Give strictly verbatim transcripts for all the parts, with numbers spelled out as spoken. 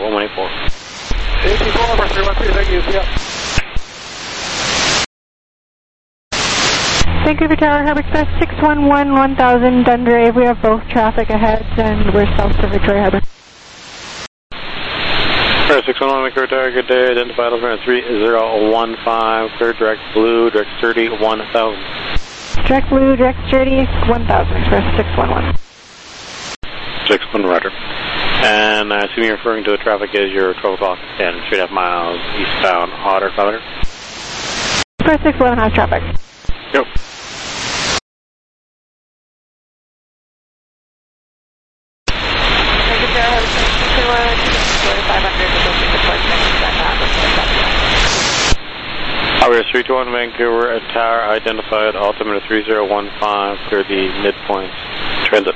one one eight four. eighty-four over three one three, thank you, see ya. Vancouver Tower, Hub Express six one one, one thousand, Dundrave. We have both traffic ahead and we're south of Victoria Harbour. six one one, Vancouver Tower, good day. Identified Altimeter three zero one five, clear direct blue, direct thirty, one thousand. Direct blue, direct thirty, one thousand, Express six one one. six one, roger. And I assume you're referring to the traffic as your twelve o'clock and three and a half miles eastbound Otter kilometer? Express six eleven has traffic. Yep. Tower three two one, Vancouver at Tower, identified altimeter three zero one five, clear the midpoint transit.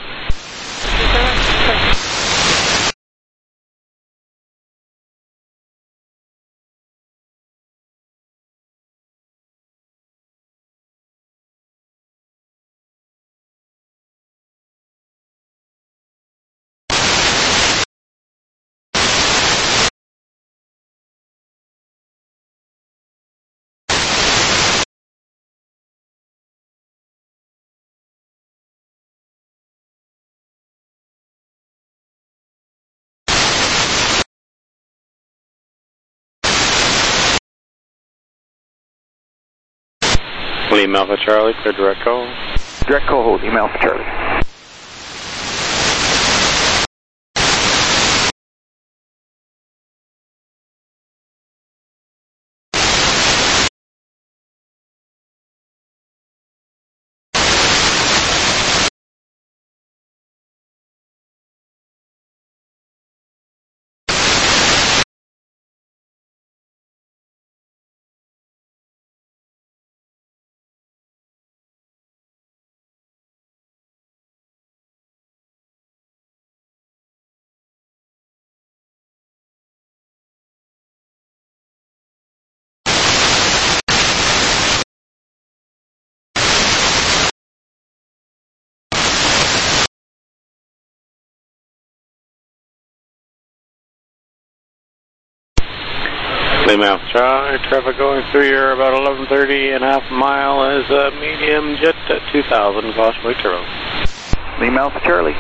Lima Alpha Charlie, clear direct call. Direct call hold, Lima Alpha Charlie. Lima Alpha Charlie, traffic going through here about eleven thirty and a half mile is a medium jet at two thousand, possibly turbo. Lima Alpha Charlie.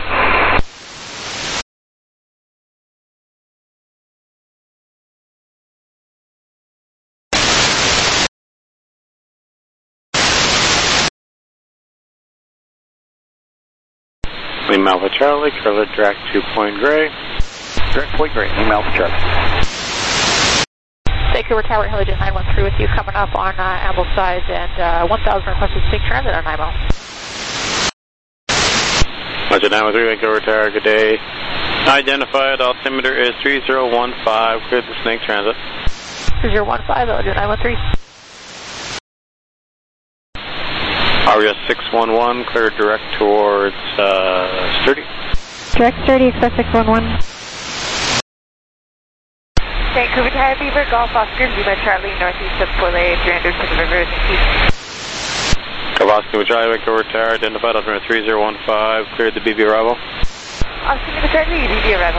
Lima Alpha Charlie, clear direct to Point Grey. Direct Point Grey, Lima Alpha Charlie. Vancouver Tower, Heliogen nine one three with you, coming up on uh, Ambleside, and uh, one thousand requested Snake Transit on I M O. Roger, nine one three, Vancouver Tower, good day. Identified altimeter is three zero one five, cleared the Snake Transit. three zero one five, Heliogen nine one three. Aria six one one, clear direct towards uh, Sturdy. Direct Sturdy, Express six one one. Vancouver Tower, Beaver, Golf Oscar, Lima Charlie, northeast of Poulet, three hundred to the river, thank you. Golf Oscar, Charlie, Vancouver Tower, identified altimeter three zero one five, cleared the B B arrival. Oscar, Lima Charlie, B B arrival.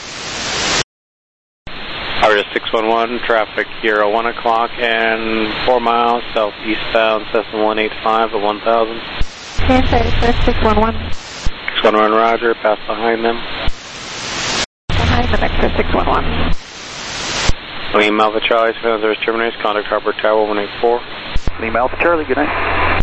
Aria six one one, traffic here at one o'clock and four miles southeastbound, Cessna one eight five at one thousand. Inside Express six one one. six one one, roger, pass behind them. Behind them, Express six one one. Lima Alpha Charlie, San Service terminates, contact Harbour Tower one eight four. Lima Alpha Charlie, good night.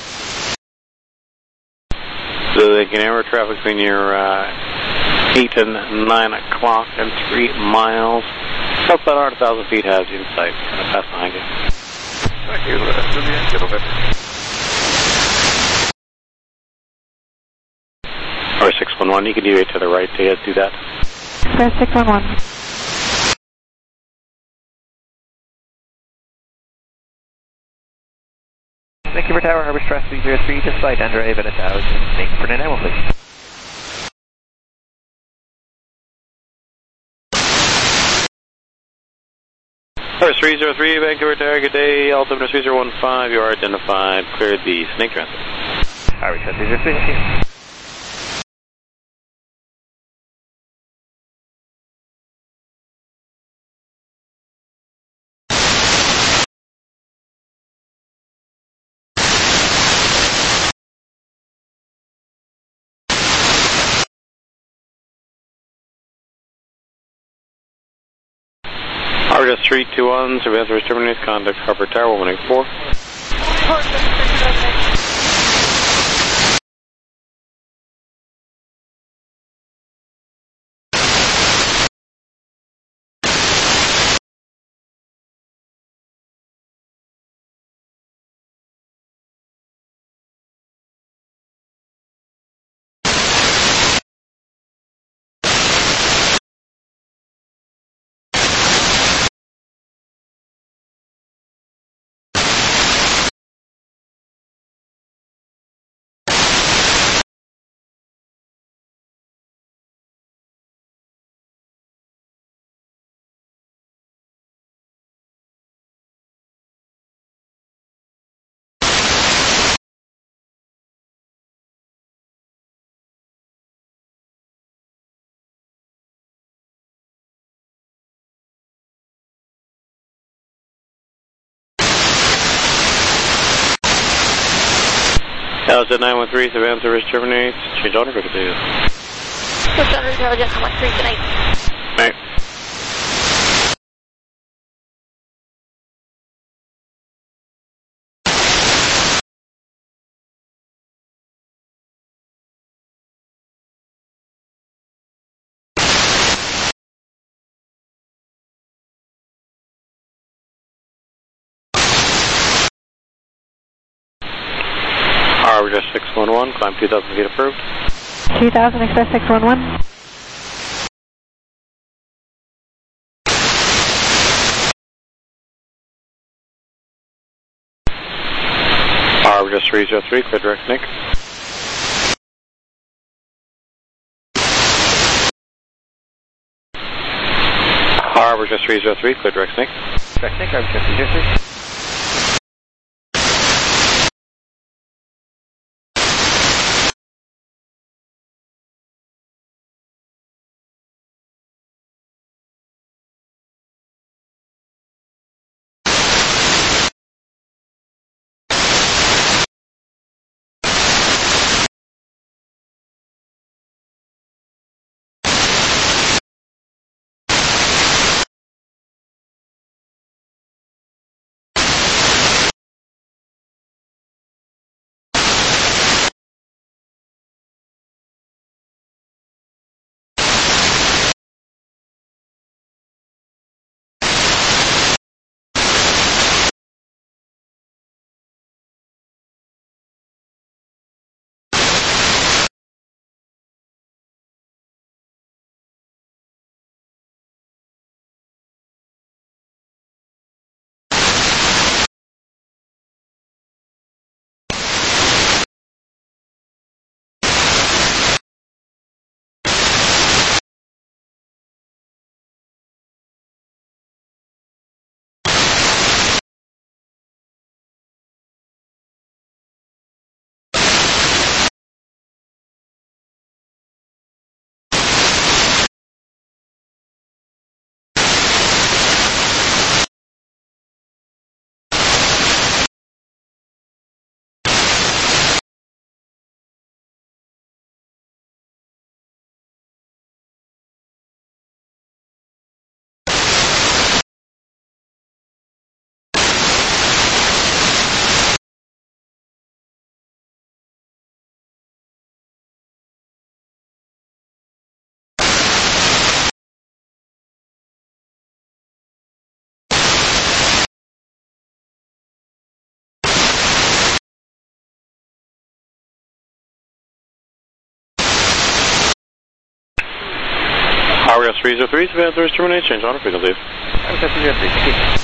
So they can air traffic between your uh, eight and nine o'clock and three miles. South about one thousand feet has you in sight. Kind of pass behind you. Thank you, uh, Julian, get over. Or six one one, you can deviate to the right to do that. Express six one one. Vancouver Tower, Harbour Express three zero three, just by Dundrave at one thousand. Thank you for an animal, please. Harbour three zero three, Vancouver Tower, good day. Altimeter three zero one five, you are identified. Cleared the Snake Transit. Harbour Express three zero three, thank you. Tower just three two one, Surveillance service terminates, contact Harper Tower one eight four. Intelligent nine one three, Surveillance service terminates, change order frequency. Switch under Intelligent nine one three, good night. Right. Harvard six one one, climb two thousand feet approved. two thousand, Express six one one. Harvard three zero three, clear direct Nick. Harvard three zero three, clear direct Nick. Direct Nick, Harvard three zero three. Harvard three zero three, Surveillance service terminates, change order frequency. Harvard three zero three, thank you.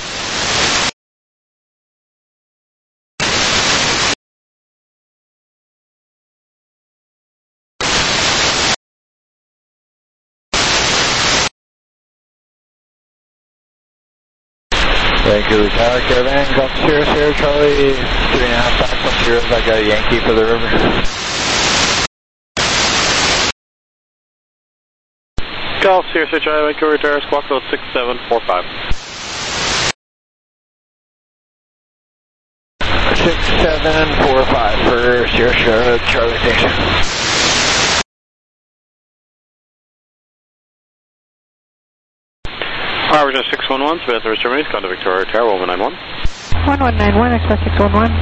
Vancouver Tower, Caravan, Golf Sierra, Sierra Charlie, three and a half back from zeros. I got a Yankee for the river. Golf Sierra, Sierra Charlie, Vancouver Tower, squawk code six seven four five. six seven four five for Sierra, Sierra Charlie Station. Roger six one one, Samantha Terminus, contact Victoria Tower, one nine one. one one nine one, Express six one one.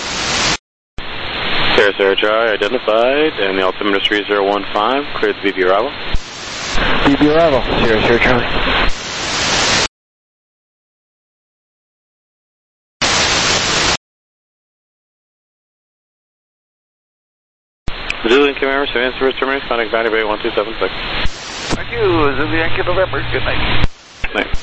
Sarah Sarah Charlie identified, and the altimeter is three zero one five, cleared the B B arrival. B B arrival, Sierra Sierra Charlie. Zulu Camaro, Samantha Service Terminus, contact Valley Bay one two seven six. Thank you, Zulu Yankee November. Good night. Night.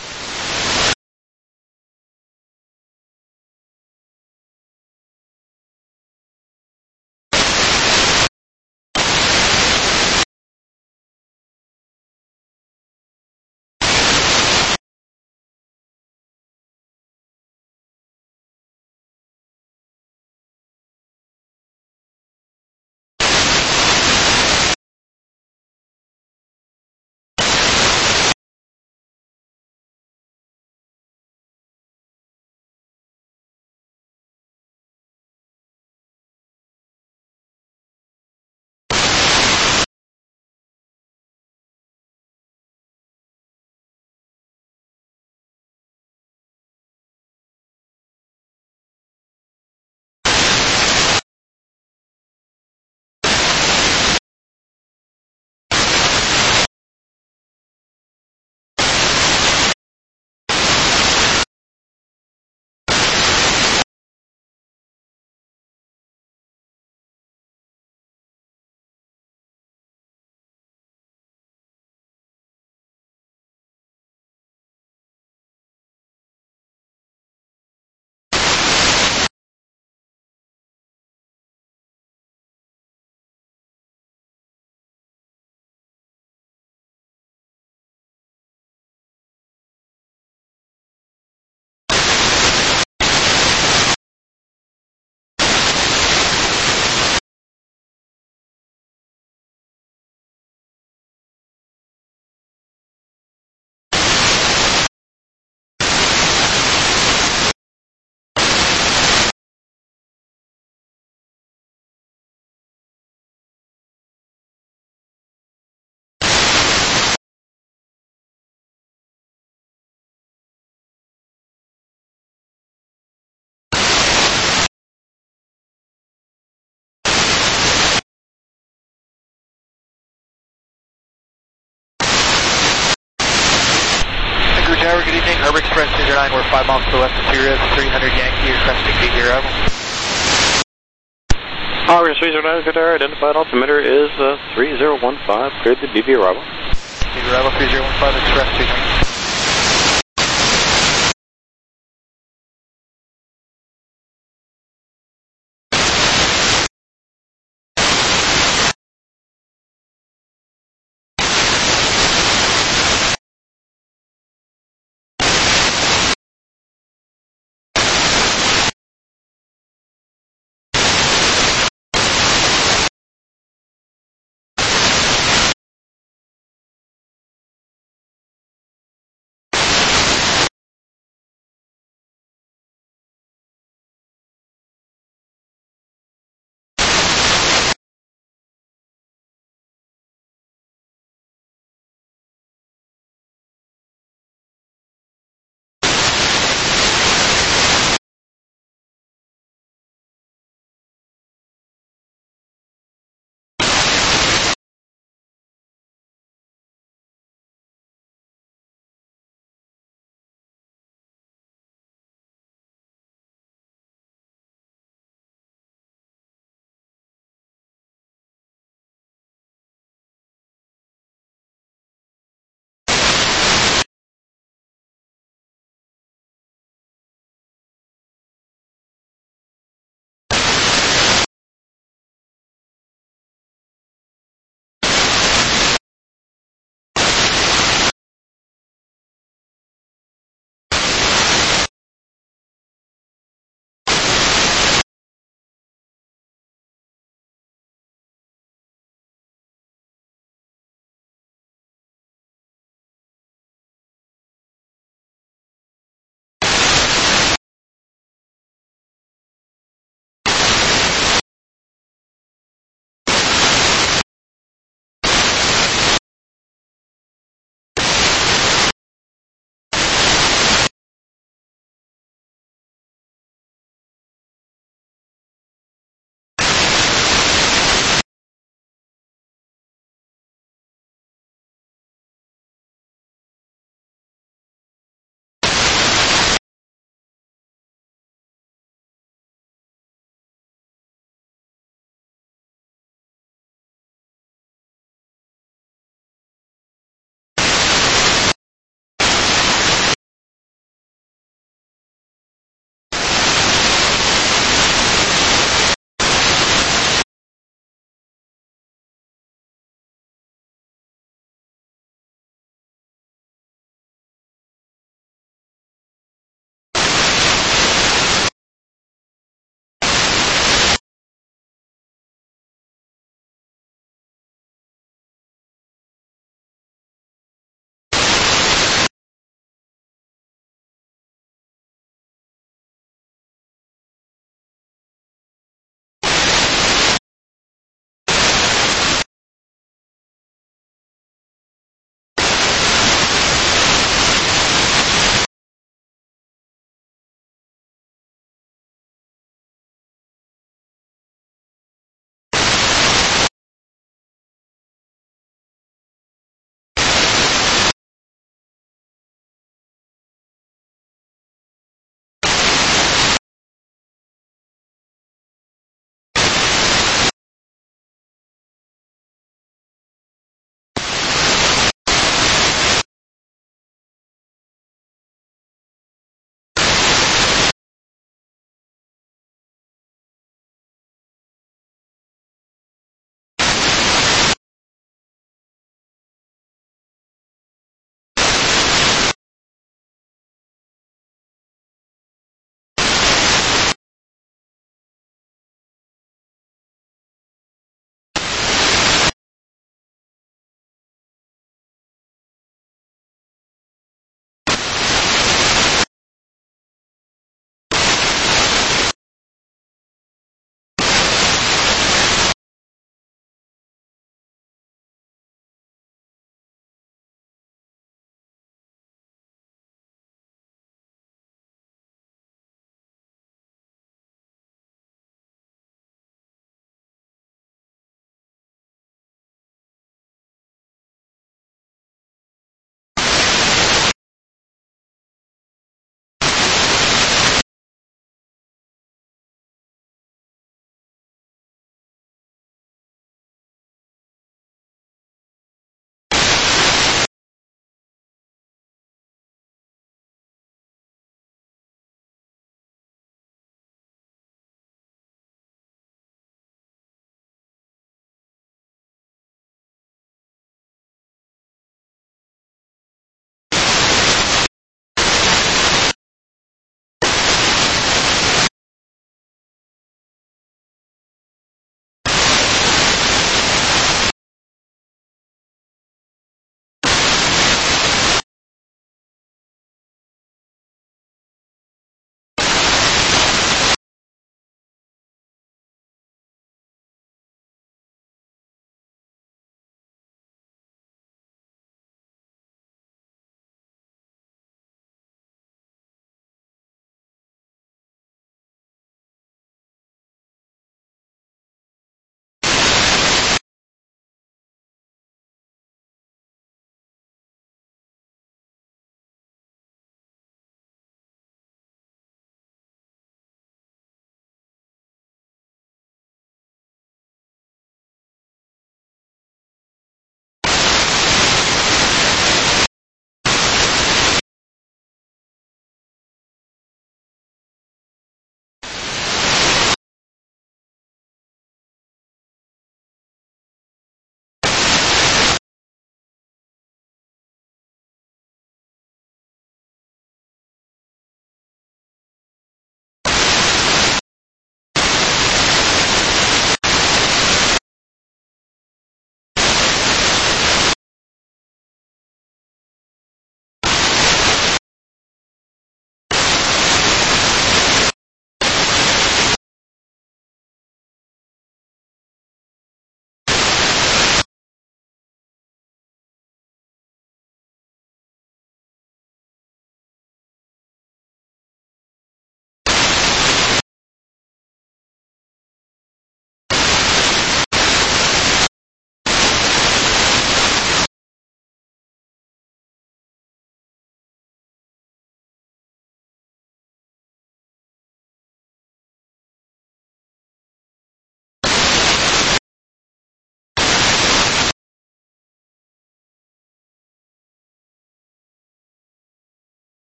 Tower, good evening. Harbor Express two zero nine, we're five miles to the left of Sirius, three hundred Yankee, requesting B B arrival. Harbor three zero nine, good hour, identified altimeter is uh, three zero one five, cleared the B B arrival. B B arrival three zero one five, Express two zero nine.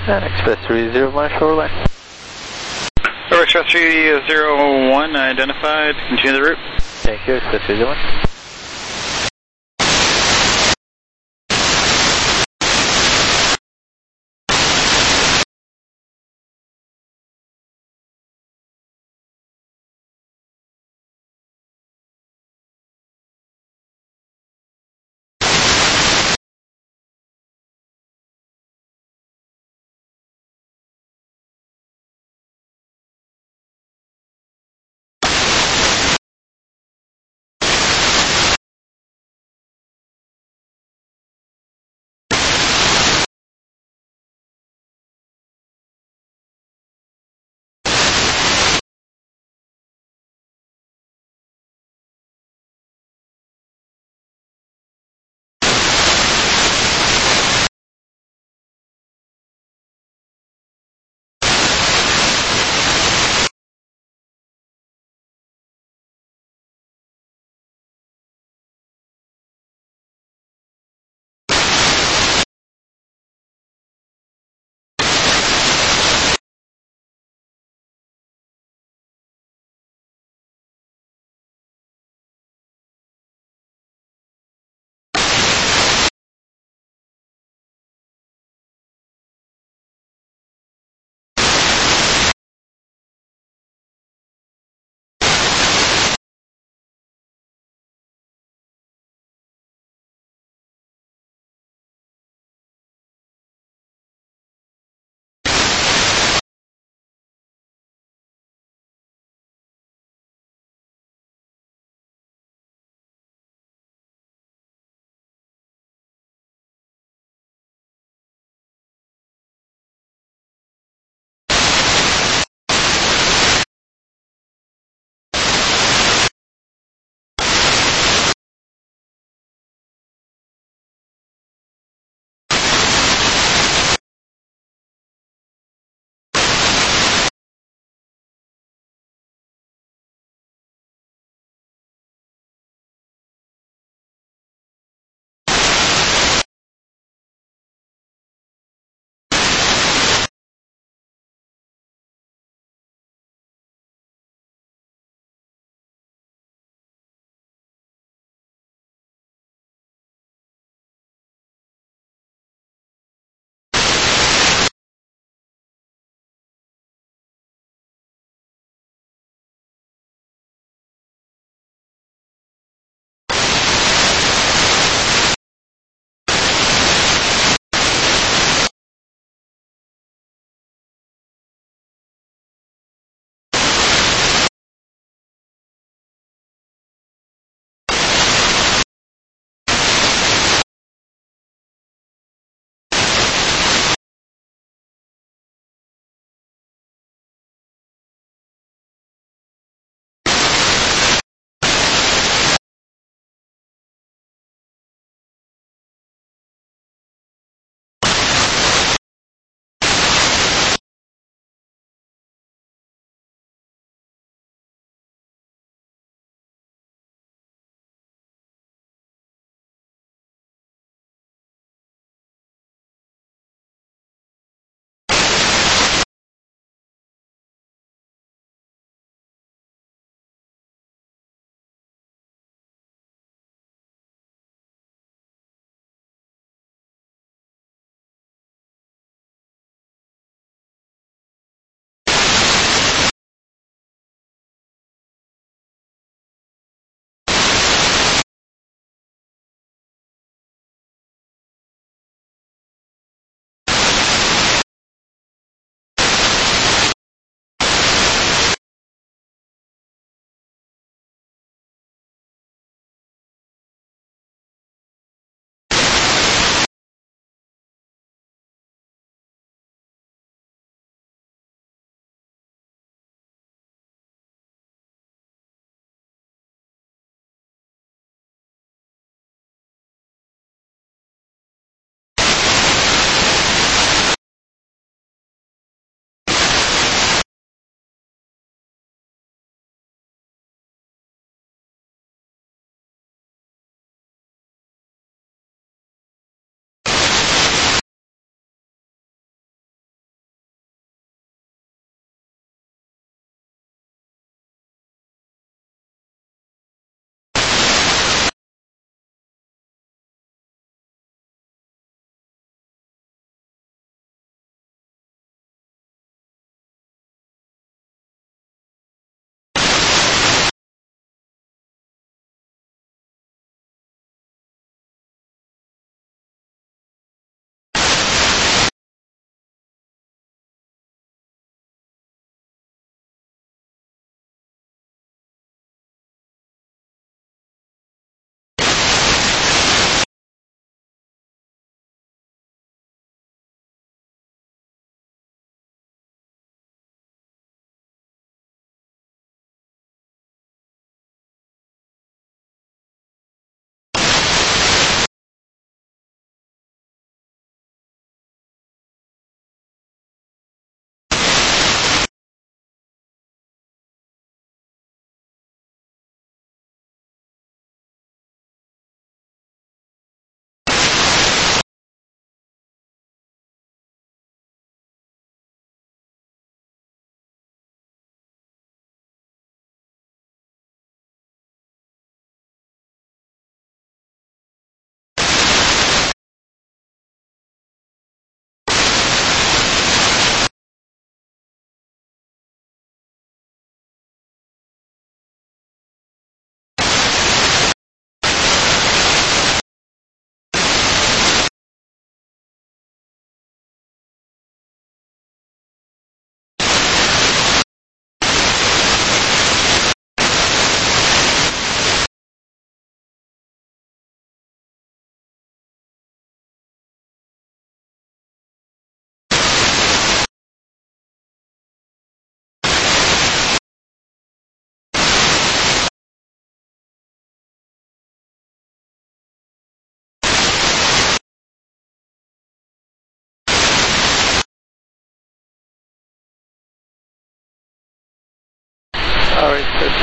And Express three zero one, shoreline. Over Express three zero one, identified. Continue the route. Thank you, Express three zero one.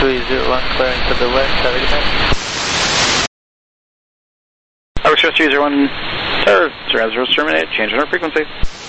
three zero one, clearing to the west, Tower Defense. Tower Express three zero one, Tower, zero zero, terminate, change on our frequency.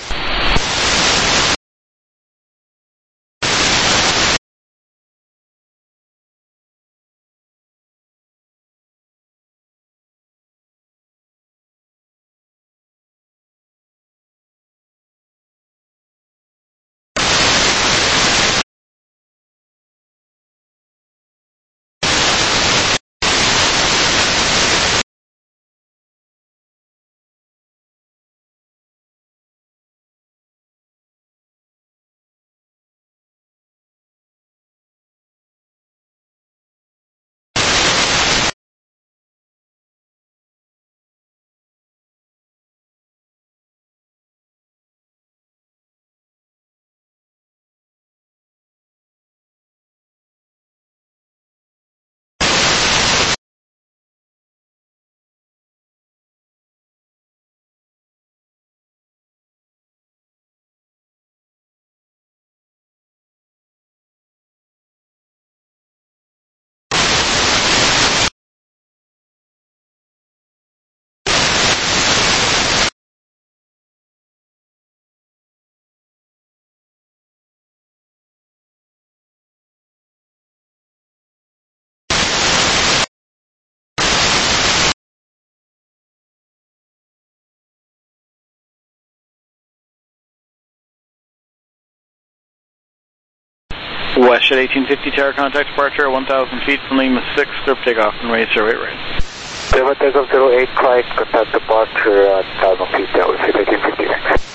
West at eighteen fifty, tower contact departure at one thousand feet from Lima six, group takeoff and raise zero eight right. Lima takeoff zero eight, flight, contact departure at one thousand feet, that was eighteen fifty.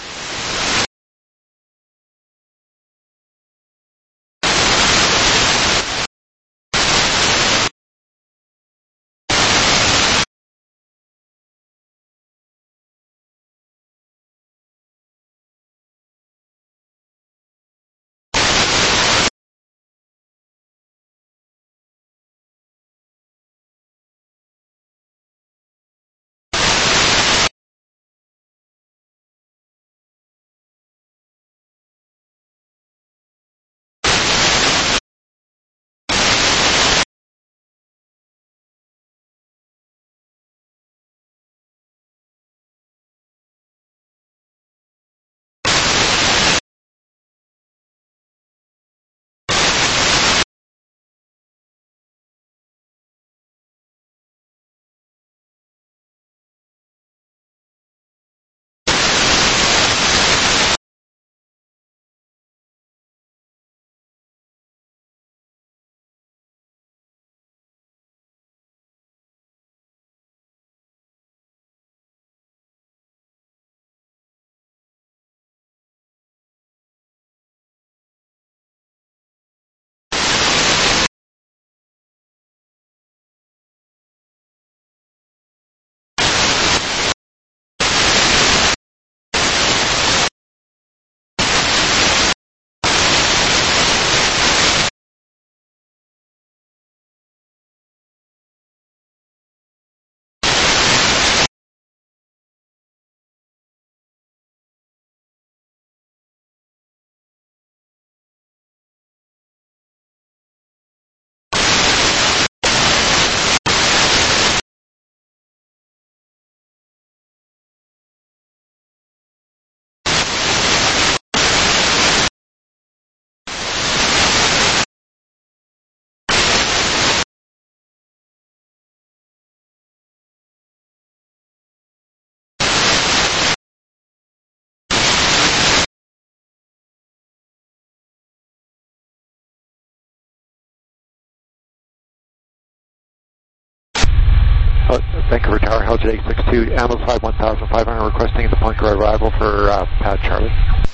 Uh, Vancouver Tower, Hell J eight six two, Amoside one thousand five hundred, requesting the Pointe-Claire arrival for uh, Pad Charlie.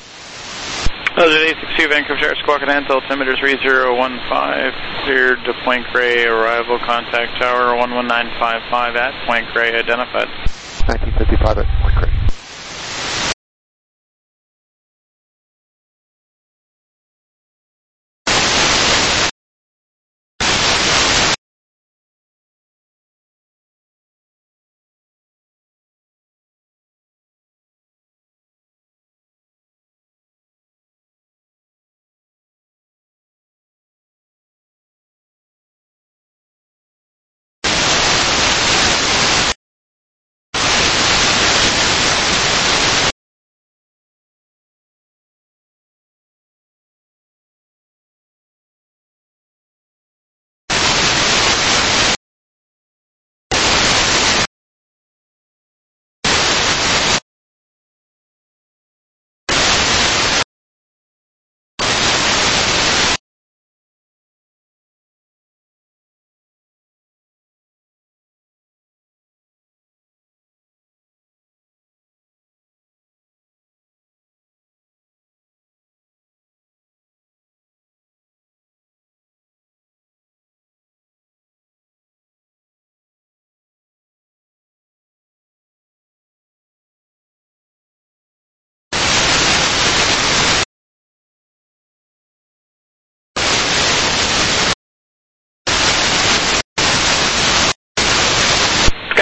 Hell J eight six two, Vancouver Tower, Squawk and Antel, altimeter three zero one five, cleared to Pointe-Claire arrival, contact tower one one nine five five at Pointe-Claire, identified. nineteen fifty-five at Pointe-Claire.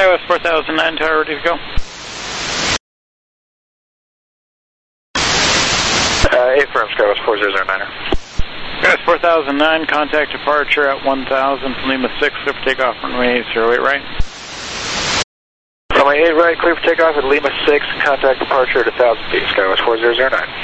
Skywest four thousand nine, tower ready to go. Uh, affirm, Skywest four zero zero niner. Skywest four thousand nine, contact departure at one thousand from Lima six, clear for takeoff, runway zero eight right. Runway eight right, clear for takeoff at Lima six, contact departure at one thousand feet, Skywest four zero zero nine.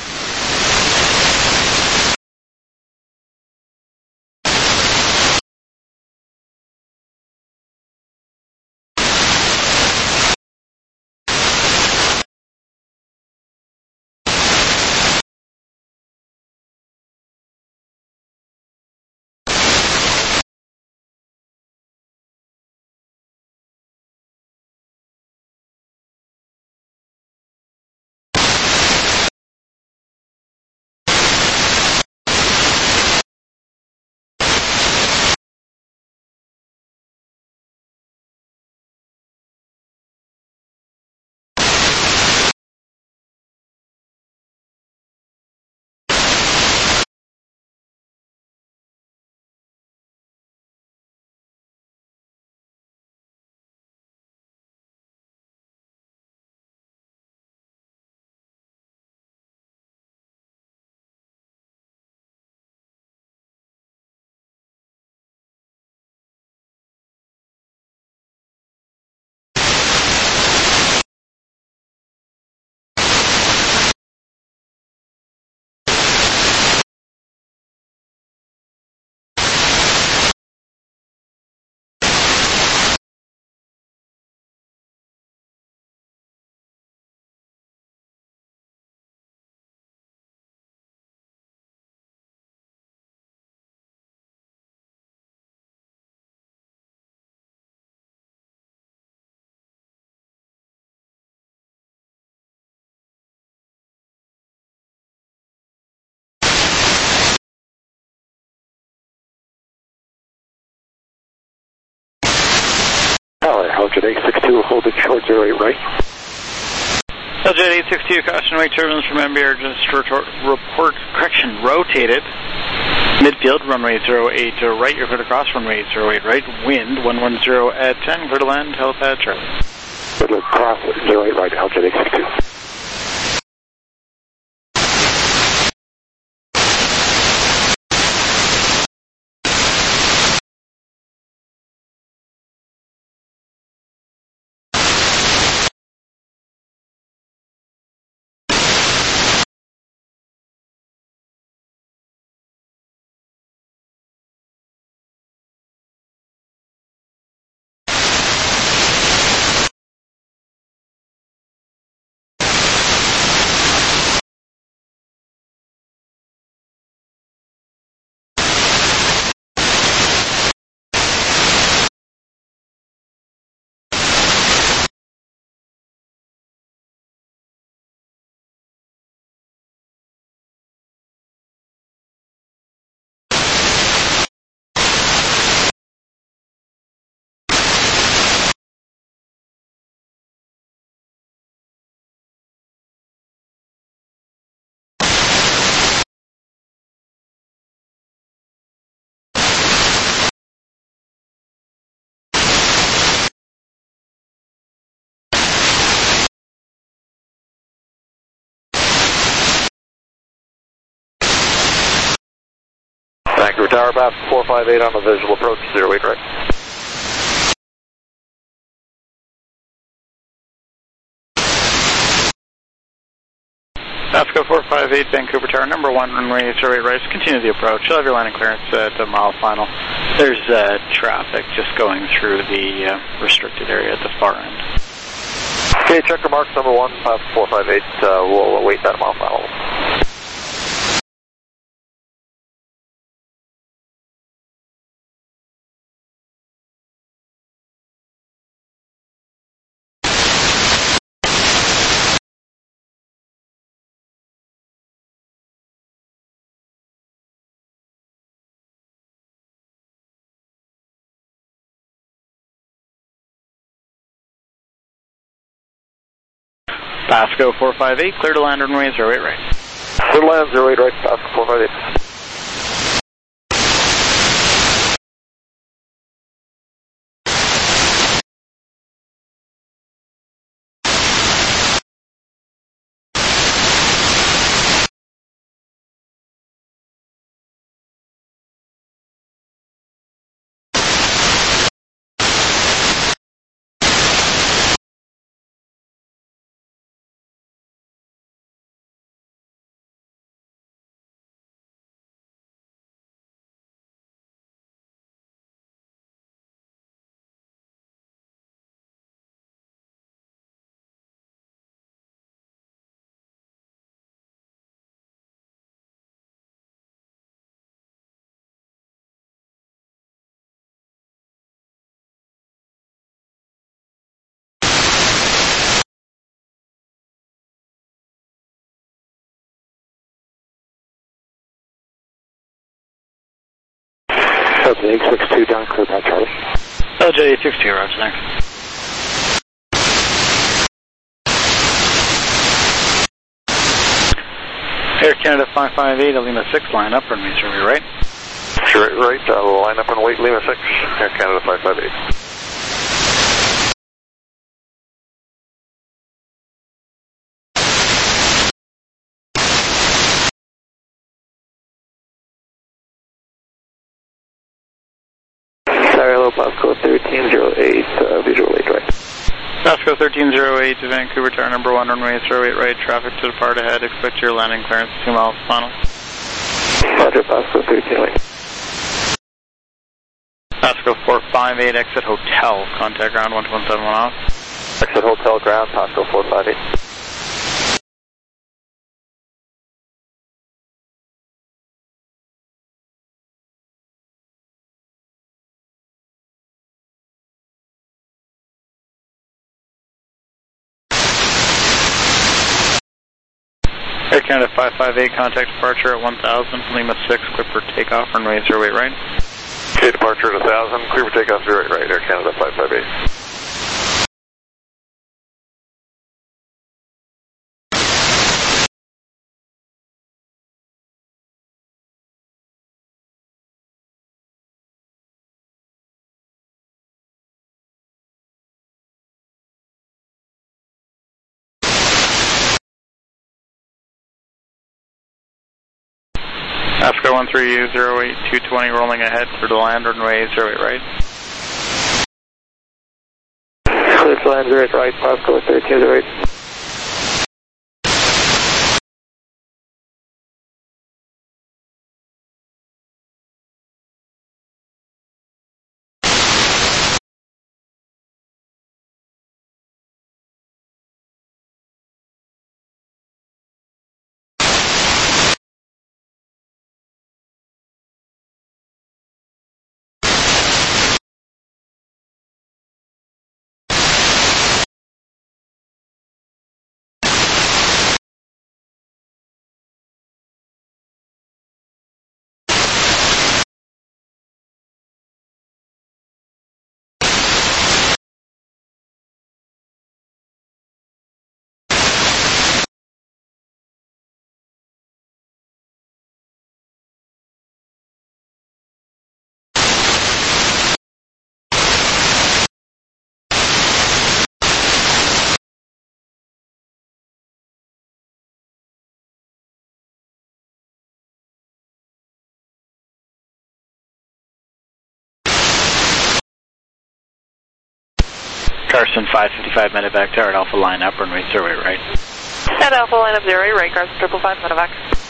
Tower, L J eight six two, holding short zero eight right. L J eight six two, caution wake turbulence from M B R, just report, report correction, rotated. Midfield, runway zero eight right, you're clear to cross, runway zero eight right, wind one one zero at ten, clear to land, helipad Charlie. Clear to cross, zero eight right, L J eight six two. Vancouver Tower, path four five eight on the visual approach, zero eight right. Pasco four five eight, Vancouver Tower, number one, runway zero eight right, continue the approach. You'll have your landing clearance at the mile final. There's uh, traffic just going through the uh, restricted area at the far end. Okay, checker marks number one, path four five eight, uh, we'll await that mile final. Pasco four five eight, clear to land runway zero eight right. Clear to land zero eight right, Pasco four five eight. seven, clear back Charlie. L J eight six two, roger, thanks. Air Canada five five eight, Lima six, line up, runway survey right. Sure, right, right, uh, line up and wait, Lima six, Air Canada five five eight. Sorry, hello, Pasco thirteen zero eight, uh, visual eight right. Pasco thirteen zero eight to Vancouver, tower number one, runway zero eight right, traffic to depart ahead, expect your landing clearance two miles final. Roger, Pasco thirteen right. Pasco four five eight, exit hotel, contact ground one one seven one off. Exit hotel ground, Pasco four five eight. Air Canada five five eight, contact departure at one thousand, Lima six, clear for takeoff, runway zero eight right. Okay, departure at one thousand, clear for takeoff zero eight right, Air Canada five five eight. Pasco one three zero eight two twenty, rolling ahead for the land, runway zero eight right. Clear to land zero eight right, Pasco thirteen zero eight. Carson five fifty-five, medevac tower at Alpha, line up, runway zero eight right. At Alpha, line up zero eight right, Carson triple five, medevac.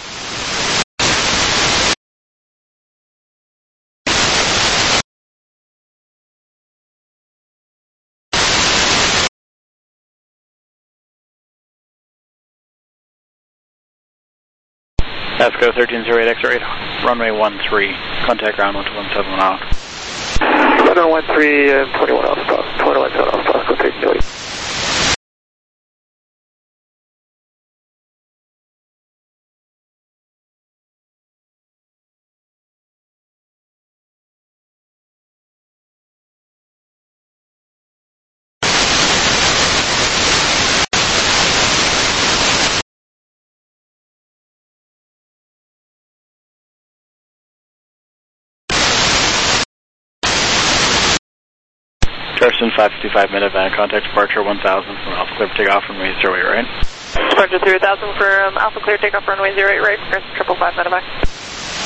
Pasco thirteen zero eight, exit right, runway one three, contact ground one one seven one off. Runway one three, uh, twenty-one off, twenty-one seven off, Pasco thirteen zero eight. Carson five fifty-five, medevac, contact departure one thousand from Alpha, clear for takeoff, runway zero eight right. Departure three thousand for um, Alpha, clear takeoff, runway zero eight right, Carson triple five, medevac.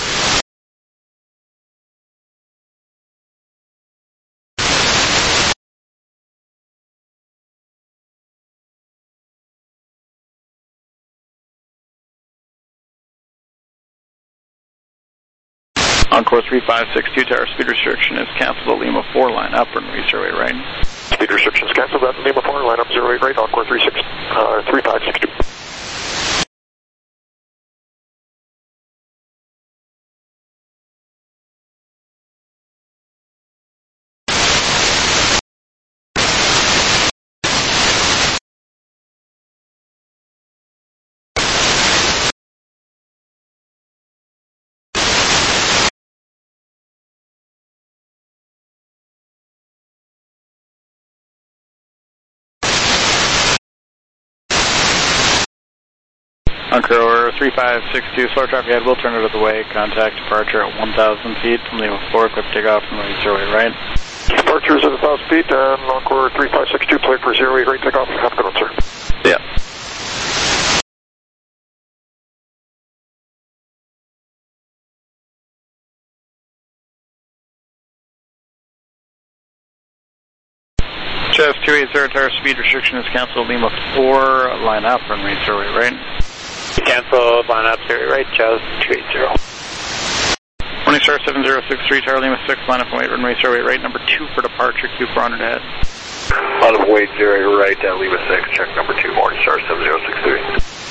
Encore three five six two, tower speed restriction is canceled at Lima four, line up, runway zero eight right. Speed restrictions canceled at Lima four, line up zero eight right, Encore three six, uh, three five six two. Anchor three five six two, slower traffic ahead, we'll turn it out of the way. Contact departure at one thousand feet from Lima four, clip takeoff from runway zero eight right. Departures at one thousand feet, and Encore three five six two, play for zero eight right, takeoff. Have a good one, sir. Yeah. Jeff two eight zero, tower speed restriction is canceled. Lima four, line up, runway zero eight right. Cancel, line up, zero right, Jazz two eight zero. Morning Star seven zero six three, tower Lima six, line up and wait, runway zero eight right, number two for departure, Q four hundred ahead. Line up, wait, zero eight right, down Lima six, check number two, Morning Star seven zero six three.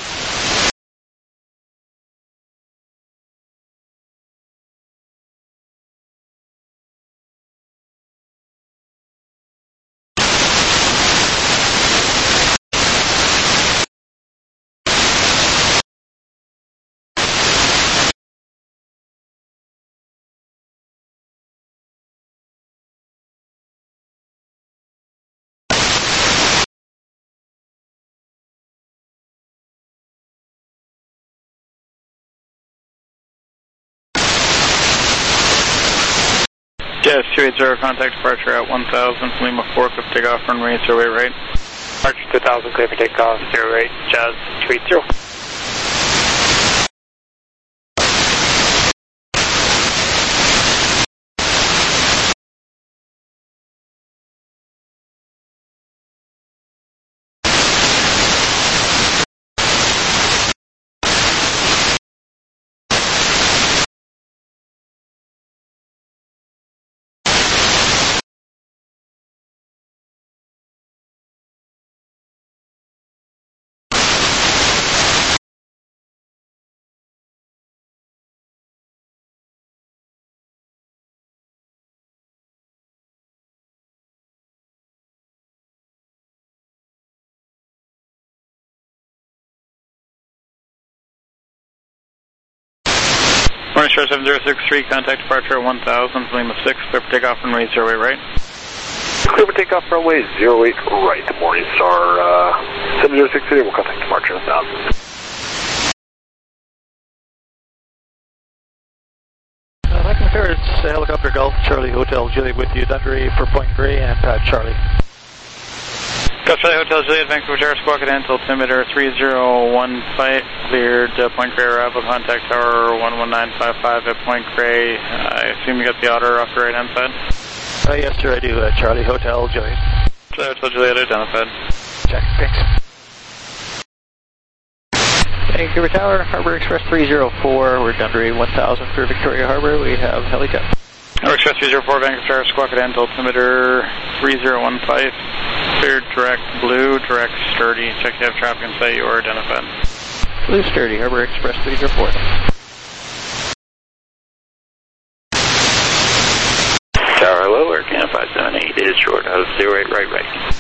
Jazz two eight zero, contact departure at one thousand from Lima four, clip takeoff, runway zero eight right. Departure two thousand, clear for takeoff, zero right, Jazz two eight zero. Morning Star seven zero six three, contact departure at one thousand from Lima six, clear for takeoff, runway zero eight right. Clear for takeoff, runway zero eight right, Morning Star uh, seven zero six three, we'll contact departure at one thousand. Uh, Mike McCarr, it's uh, Helicopter Golf, Charlie Hotel, Juliet with you, Dundee for Point Grey and uh, Charlie. Golf Charlie Hotel, Juliet, Vancouver Tower, squawk at altimeter three zero one five, cleared uh, Point Grey arrival, contact tower one one nine five five at Point Grey. Uh, I assume you got the otter off the right hand side? Uh, yes sir, I do, uh, Charlie Hotel, Juliet. Charlie Hotel, Juliet, identified. Check, thanks. Vancouver Tower, Harbour Express three zero four, we're Dundee one thousand for Victoria Harbour, we have helicopter. Harbour Express three zero four, Vancouver Tower, squawk at altimeter three zero one five, cleared direct blue, direct sturdy, check you have traffic in sight, you are identified. Blue sturdy, Harbour Express three zero four. Tower hello, Air Canada five seven eight is short of zero eight right right.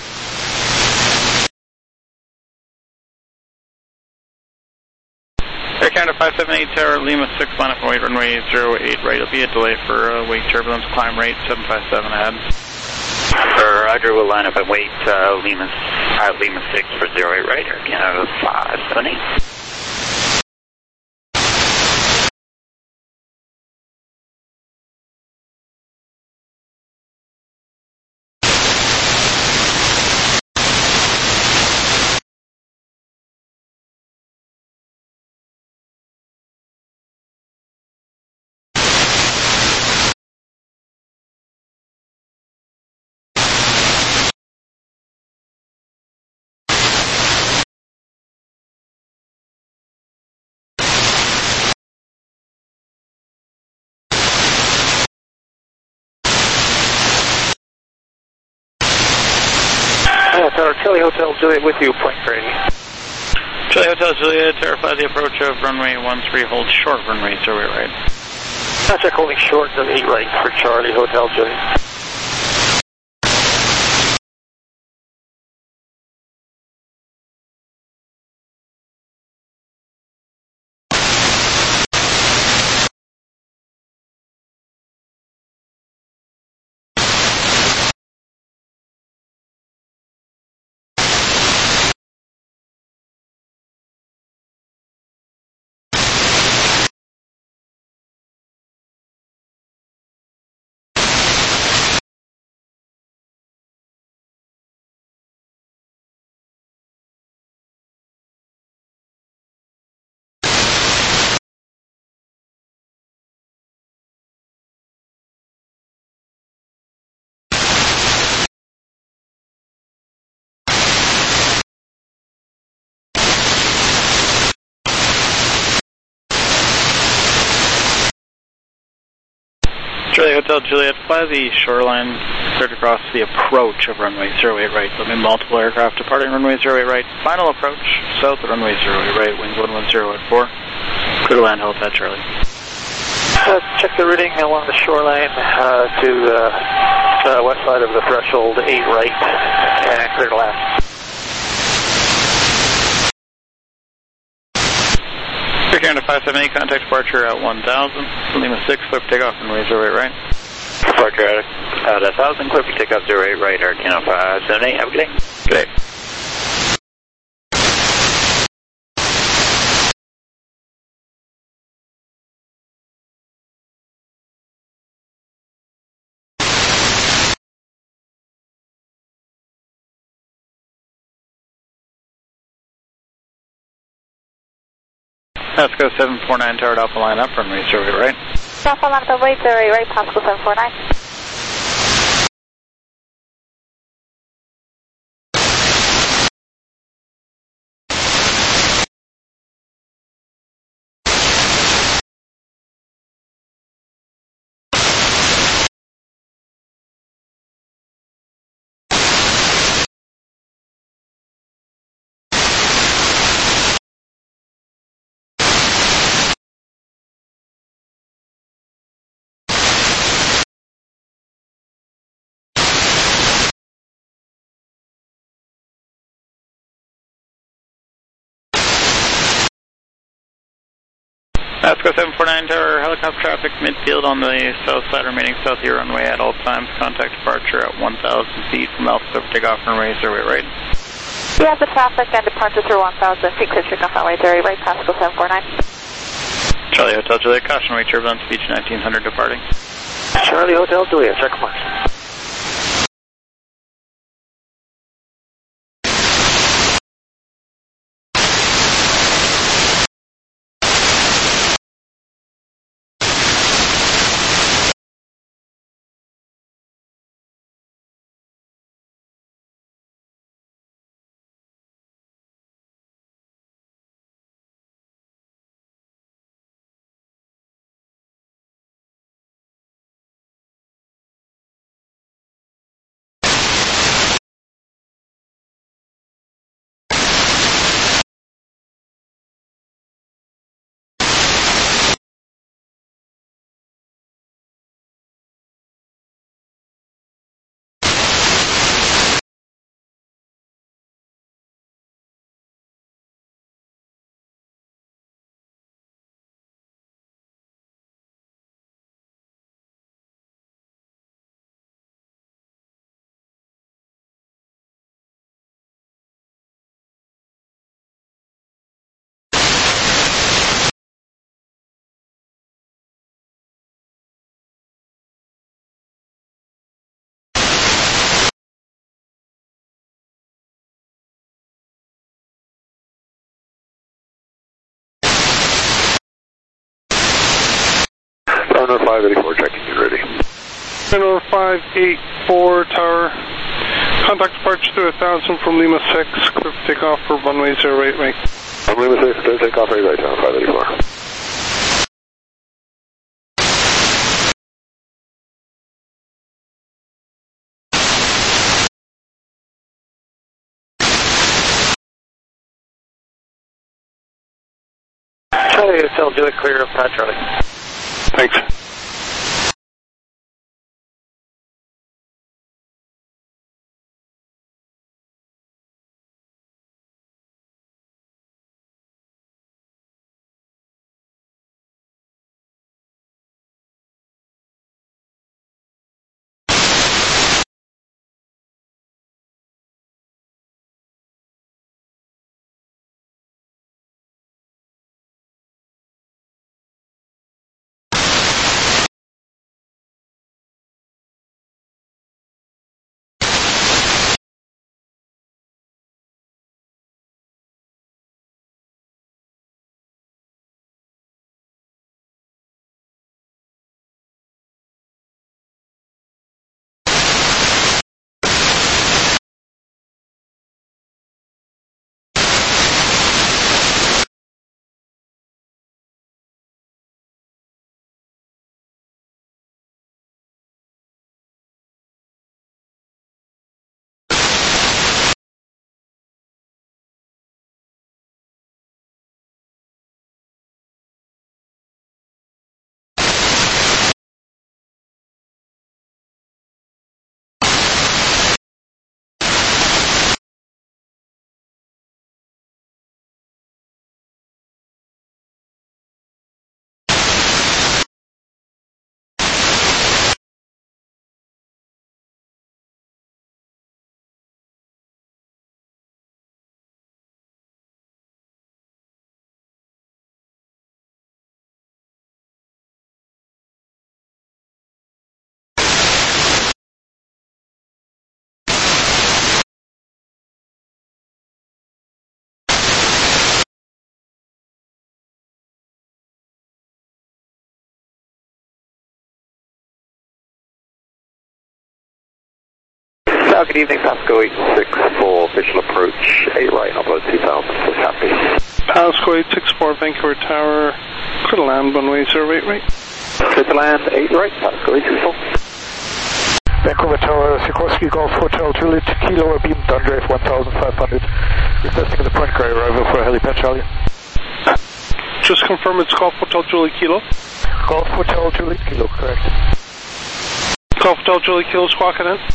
Air Canada five seven eight, Tower Lima six, line up and wait, runway zero eight right. It'll be a delay for uh, wake turbulence, climb rate seven five seven ahead. Uh, Roger, we'll line up and wait, uh, Lima, uh, Lima six for zero eight right, Air Canada five seven eight. Tower Charlie Hotel, Juliet with you, Point Grey. Charlie Hotel, Juliet, terrify the approach of runway one three, hold short, runway zero eight right. Check holding short of eight right for Charlie Hotel, Juliet. Charlie Hotel Juliet, fly the shoreline, start across the approach of runway zero eight right. There'll be multiple aircraft departing runway zero eight right. Final approach, south of runway zero eight right, winds one one zero at four. Clear to land, helipad Charlie. Uh, check the routing along the shoreline uh, to the uh, west side of the threshold, eight right, and clear to land. Clear Canada five seven eight, contact departure at one thousand. Lima six, clear for takeoff, runway zero eight right. Departure at uh, one thousand, clear for takeoff zero eight right, Arcano five seven eight, have a good day. Good day. Let's go seven four nine, tower Alpha line up, runway zero eight right. Alpha line up, runway zero eight right, possible seven four nine. Let's go seven four nine, tower helicopter traffic midfield on the south side, remaining south of your runway at all times. Contact departure at one thousand feet from Alpha, clear for takeoff, runway zero eight right. We have the traffic and departure through one thousand feet, clear to takeoff, runway zero eight right, possible seven four nine. Charlie Hotel Juliet, caution wake turbulence, beach nineteen hundred departing. Charlie Hotel Juliet, check marks. Runway five eighty-four, checking you ready. Runway five eighty-four, tower. Contact departure to one thousand from Lima six, clear for takeoff for runway zero eight right. I'm Lima six, clear takeoff eight right, tower five eighty-four. Charlie Hotel, do it clear of Pat Charlie. Thanks. Uh, good evening, Pasco eight six four, official approach, eight right, upload two thousand, so happy. Pasco eight six four, Vancouver Tower, clear to land, runway zero eight right. Clear to land, eight right, Pasco eight six four. Vancouver Tower, Sikorsky Golf Hotel, Juliet, Kilo, beam Dundreif one thousand five hundred. Requesting the point car arrival for helipad Charlie. Just confirm it's Golf Hotel Juliet Kilo. Golf Hotel Juliet Kilo, correct. Golf Hotel Juliet Kilo, squawk it in.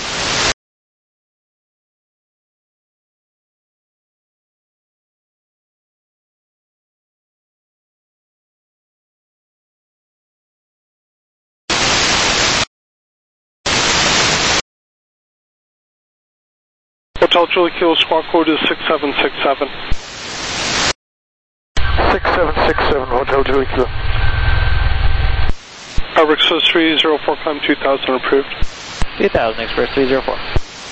Hotel Juliet Kilo, squawk code is six seven six seven. six seven six seven, Hotel Juliet Kilo. Our Express three zero four, climb two thousand approved. two thousand, Express three zero four.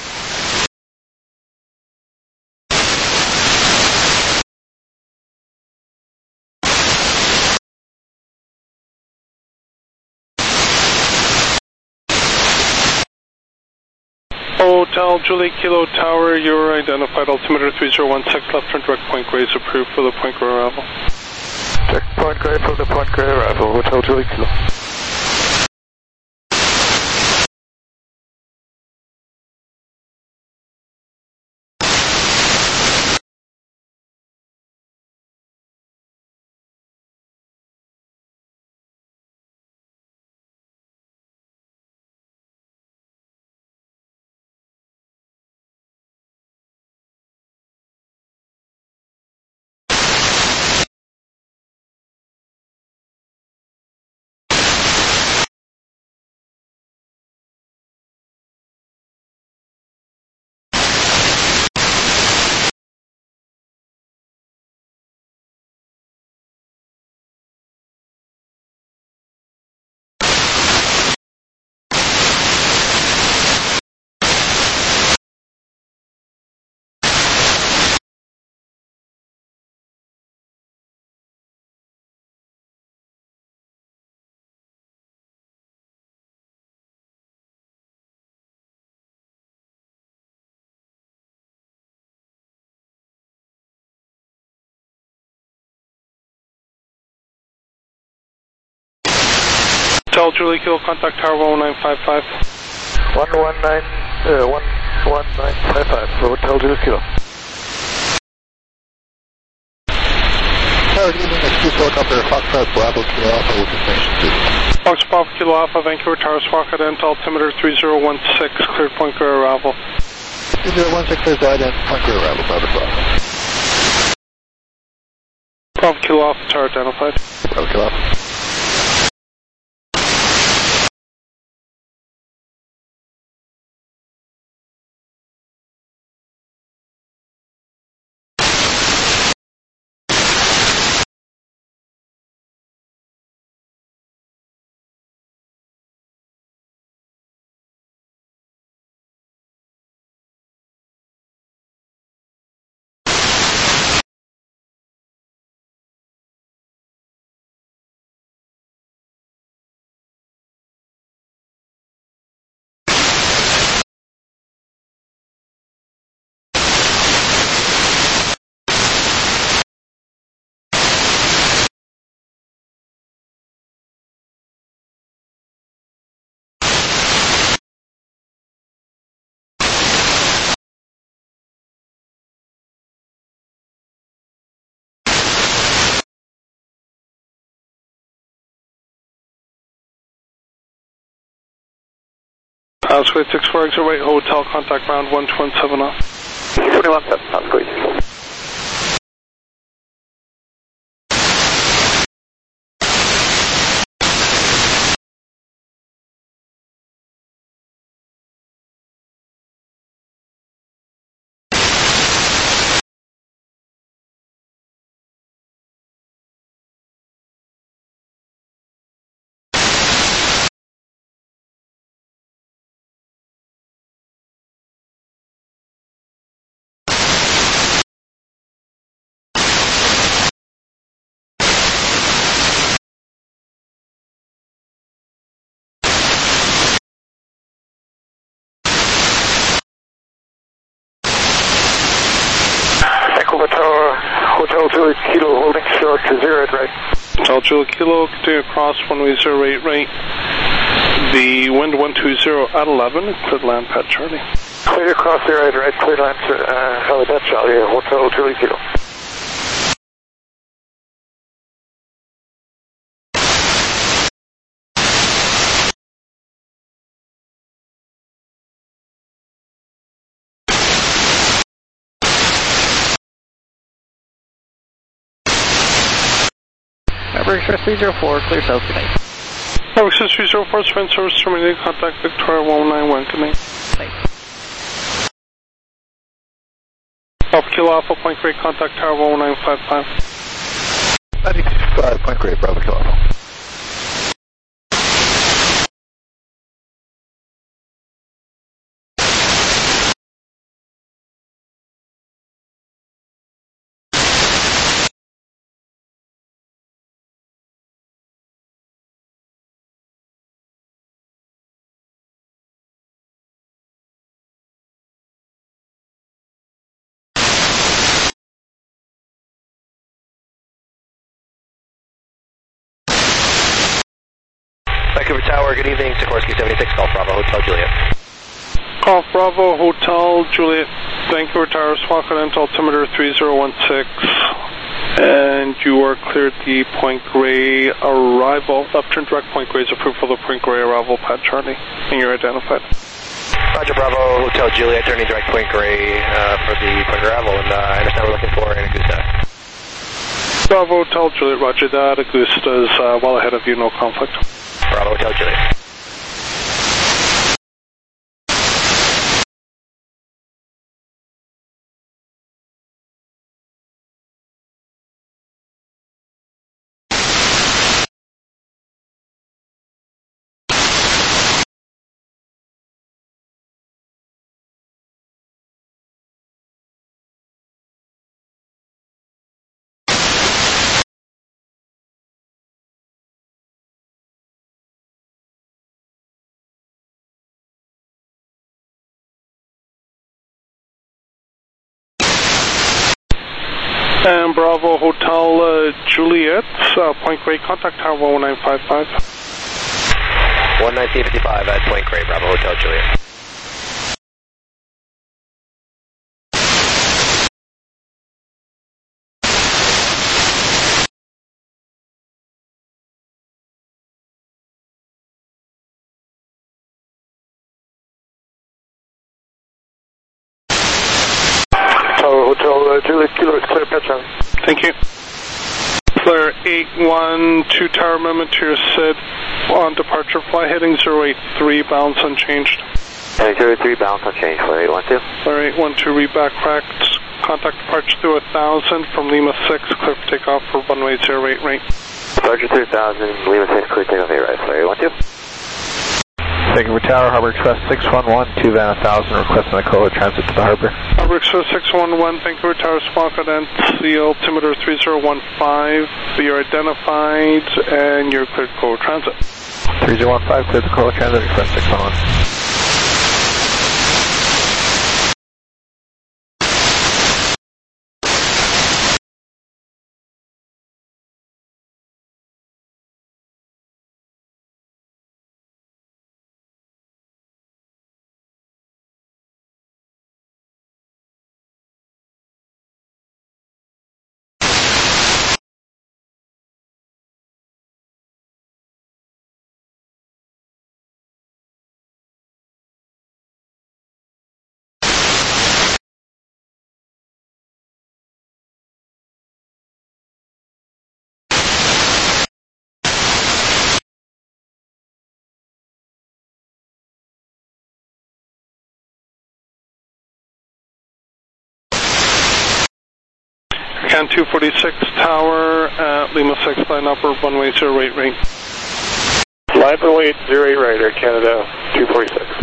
Hotel Juliet Kilo Tower, you're identified, altimeter three zero one six, left turn direct point gray is approved for the point gray arrival. Direct point gray for the point gray arrival, Hotel Juliet Kilo. Hotel Juliet Kilo, contact tower one nine five five. one one nine, uh, one one nine five five, Hotel Juliet Kilo. Tower, good evening, Express helicopter, Foxtrot Bravo Kilo Alpha with destination two. Fox Bravo Kilo Alpha, Vancouver Tower, squawk it in, altimeter three zero one six, cleared point gray arrival. three zero one six, clear guide and point gray arrival, Bravo Bravo. Bravo Kilo Alpha, tower identified. Bravo Kilo Alpha. Pasco eight six four, exit right, hotel, contact ground one two one seven off. twenty-one seven, Pasco eight six four. Hotel Juliet Kilo holding short to zero at right. Hotel Juliet Kilo, continue across runway zero eight right. The wind one two zero at eleven, cleared land pad Charlie. Clear across zero eight right, clear land to uh, Helidat Charlie, Hotel Juliet Kilo. Number Express three zero four, clear south tonight. Number Express three zero four, Sven service terminated, contact Victoria one nine one, good night. Thanks. Alpha Kilo Alpha, Point Great, contact Tower one nine five five. ninety-two five, Point Great, Bravo Kilo Alpha. Vancouver Tower, good evening, Sikorsky seventy-six, Golf Bravo, Hotel Juliet. Golf Bravo, Hotel Juliet, Vancouver Tower, Squawk Continental, altimeter three zero one six, and you are cleared the Point Grey arrival. Left turn direct Point Grey is approved for the Point Grey arrival, Pat Charlie, and you're identified. Roger, Bravo, Hotel Juliet, turning direct Point Grey uh, for the Point Grey arrival, and uh, I understand we're looking for an Augusta. Bravo, Hotel Juliet, roger that. Augusta is uh, well ahead of you, no conflict. Bravo, Hotel Juliet. And Bravo Hotel uh, Juliet, uh, Point Grey, contact Tower one nine five five. one nineteen fifty-five at Point Grey, Bravo Hotel Juliet. Hotel uh, Juliet Kilo is clear, Pat Charlie. Thank you. Clear eight one two Tower Amendment to your S I D on departure, fly heading zero eight three, balance unchanged. Uh, zero eight three, balance unchanged, Clear eight one two. Clear eight one two, read back correct. Contact departure through one thousand from Lima six, clear for takeoff for runway zero eight right. Departure through one thousand, Lima six, clear takeoff eight right, Clear eight one two. Vancouver Tower, Harbor Express six one one, two Van one thousand, requesting a code transit to the harbor. Harbor Express six one one, Vancouver Tower, Squawk Continental, altimeter three zero one five. You're identified and you're cleared code transit. three zero one five, cleared the code transit, request six one one. Can two forty-six Tower at Lima six, line upper runway zero eight right. Line runway zero eight right, Air Canada two forty-six.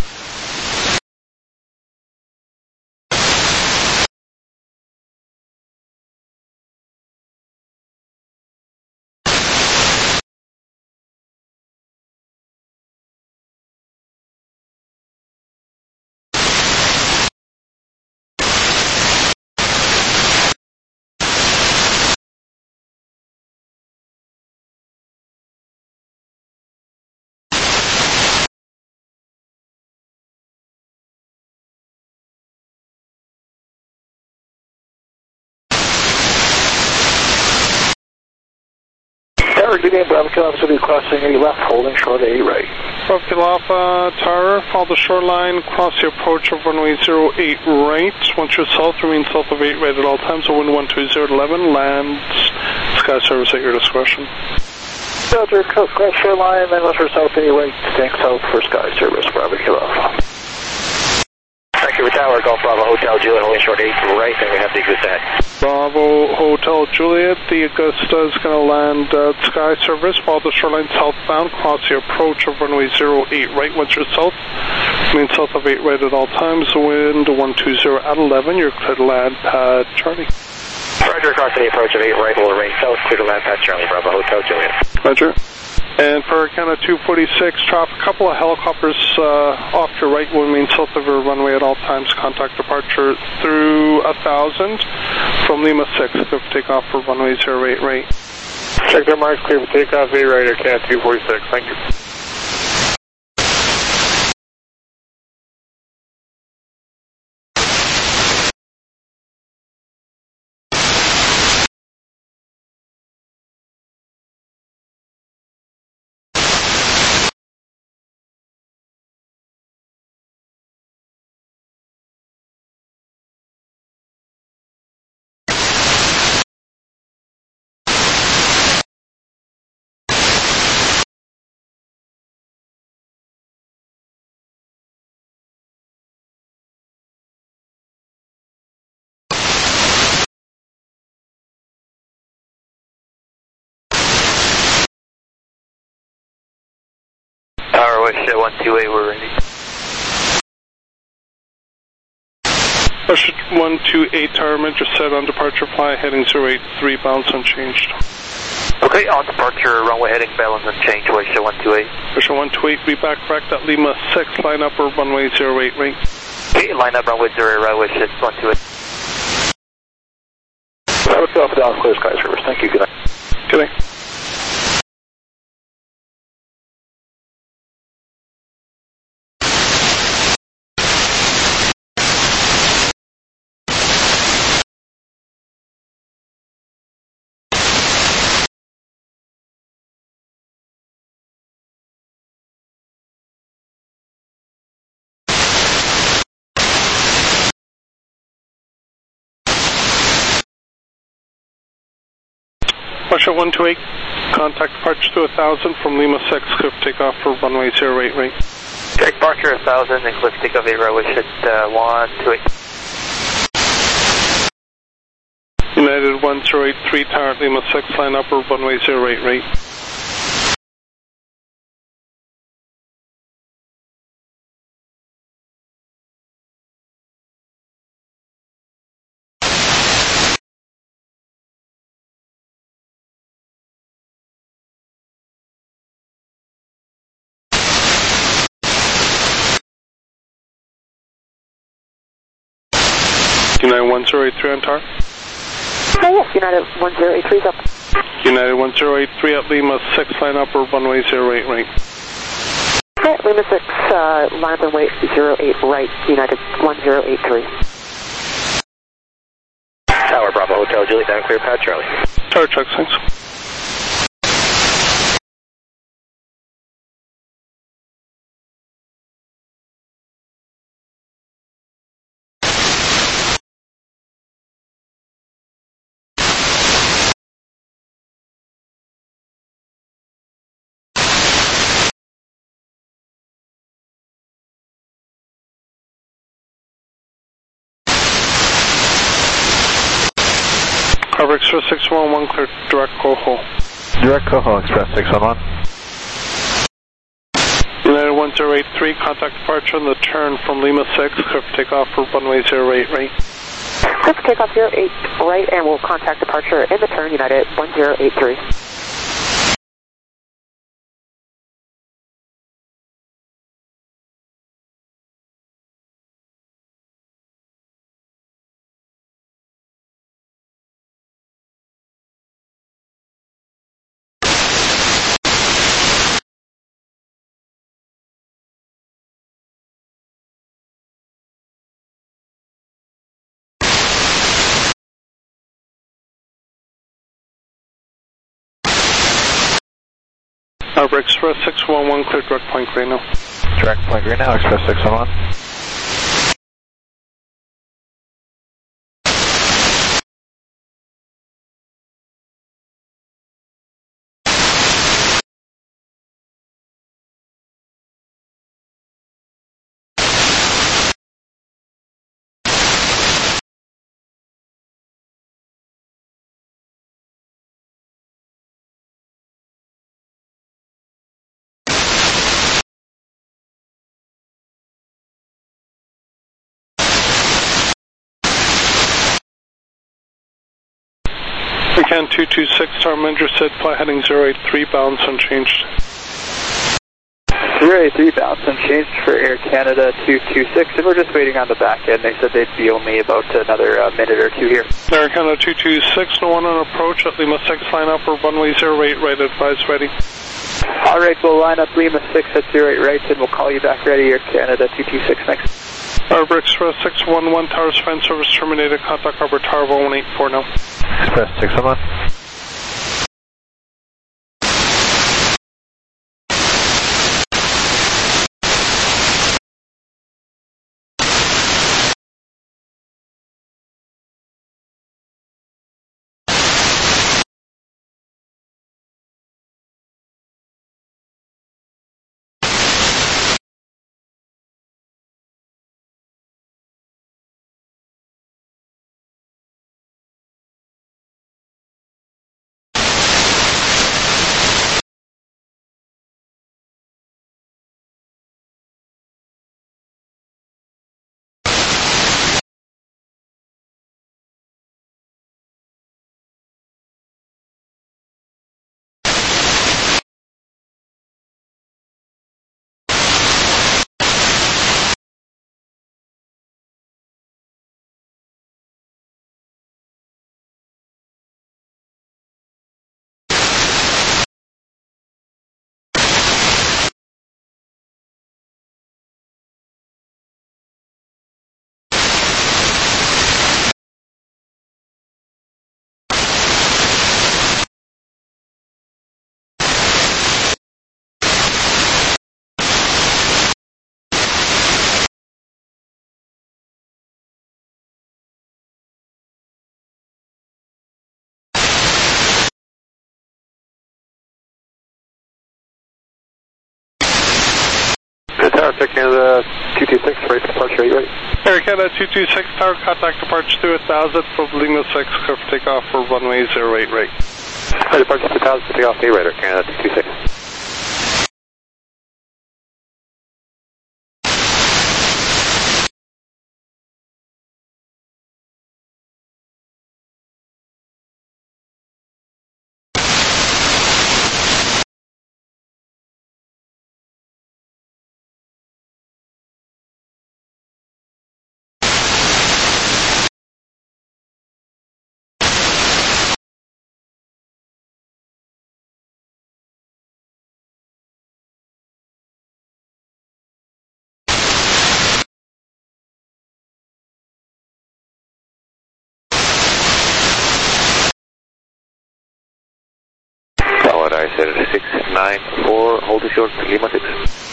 Tower, good day, Bravo Kilo Alpha, will be crossing A left, holding short A right. Bravo Kilo Alpha Tower, follow the shoreline, cross the approach of runway zero eight right. Once you're south, remain south of eight right at all times, so wind one two zero eleven, land, sky service at your discretion. Delta, cross shoreline, then left for south A right, staying south for sky service, Bravo Kilo Alpha. Vancouver Tower, Golf Bravo Hotel Juliet, holding short eight right, and we have the Augusta ahead. Bravo Hotel Juliet, the Augusta is going to land uh, sky service, follow the shoreline southbound, cross the approach of runway zero eight right. Once you're south, remain south of eight right at all times, wind one two zero at eleven, you're clear to land pad Charlie. Roger, across the approach of eight right, will remain south, clear to land pad Charlie, Bravo Hotel Juliet. Roger. And for Canada two forty-six, drop a couple of helicopters uh, off your right, will remain south of your runway at all times. Contact departure through one thousand from Lima six, clear for takeoff for runway zero eight right. Check their marks, clear for takeoff, A right, or Canada two forty-six, thank you. Tower West one two eight, we're ready. Rush one two eight, Tower just set on departure fly, heading zero eight three, balance unchanged. Okay, on departure, runway heading, balance unchanged, West one two eight. Rush one two eight, be back correct at Lima six, line up or runway zero eight right. Okay, line up runway zero eight right, West one two eight. Bravo Kilo Alpha, Dallas, clear sky service, thank you, good night. Good night. Russia one two eight, contact departure to one thousand from Lima six, clear for takeoff for runway zero eight right. Check departure one thousand and clear for takeoff eight right, West uh, one two eight. United one zero eight three, Tower at Lima six, line up or runway zero eight right. United one zero eight three on Tower. Oh, yes, United one zero eight three is up. United one zero eight three at Lima six, line up or runway zero eight right. Okay, Lima six, uh, line up and wait zero eight right, United one zero eight three. Tower Bravo Hotel Juliet, down clear pad Charlie. Tower checks, thanks. Carver Express six one one, clear direct Coho. Direct Coho, Express six one one. United one zero eight three, contact departure on the turn from Lima six, clear for takeoff for runway zero eight right. Clear for takeoff zero eight right, and we'll contact departure in the turn, United one zero eight three. Harbor Express six one one, clear direct Point Grey now. Direct Point Grey now, Express six one one. Can two two six, Tower Manager said fly heading zero eight three, balance unchanged. zero eight three, balance unchanged for Air Canada two two six, and we're just waiting on the back end. They said they'd be only about another uh, minute or two here. Air Canada two two six, no one on approach at Lima six, line up for runway zero eight right, advise ready. Alright, we'll line up Lima six at zero eight right, and we'll call you back ready, Air Canada two two six, next. Harbor Express six one one, Towers fan service terminated, contact Harbor Tower one one eight four now. Express six one one. Tower Canada two two six, right departure, are you ready? Air Canada two two six, Tower contact departure to one thousand from Lima six, clear for takeoff for runway zero eight right. Right, departure to one thousand, takeoff eight right, Air Canada two two six. I said six nine four, hold the short, Lima six.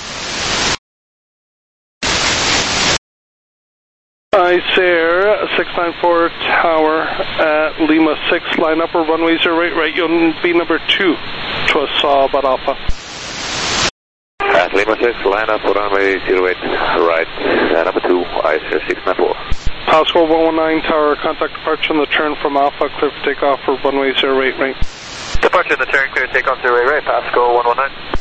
Ice six nine four Tower at Lima six, line up or runway zero eight right, you'll be number two to a saw about Alpha. At Lima six, line up for runway zero eight right, uh, number two, Ice six nine four. Pascal one one nine Tower, contact departure on the turn from Alpha, clear for takeoff for runway zero eight right. Departure on the turn, clear takeoff zero eight right, Pascal one one nine.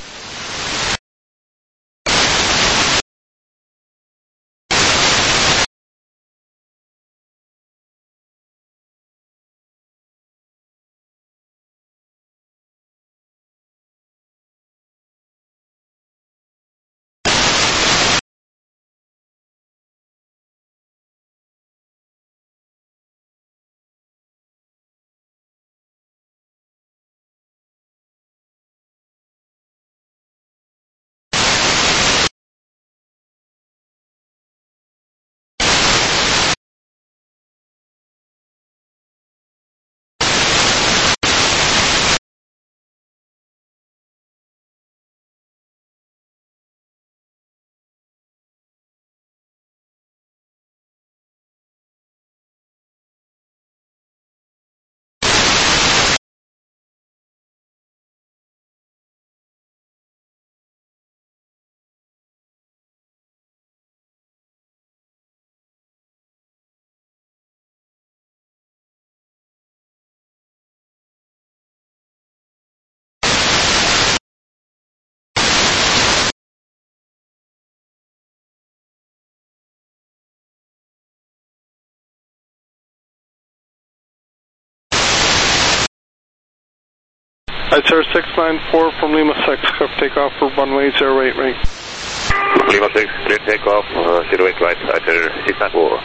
Sir six nine four from Lima six, clear for takeoff for runway zero eight right. Lima six, clear takeoff, uh, zero eight right, Sir six nine four.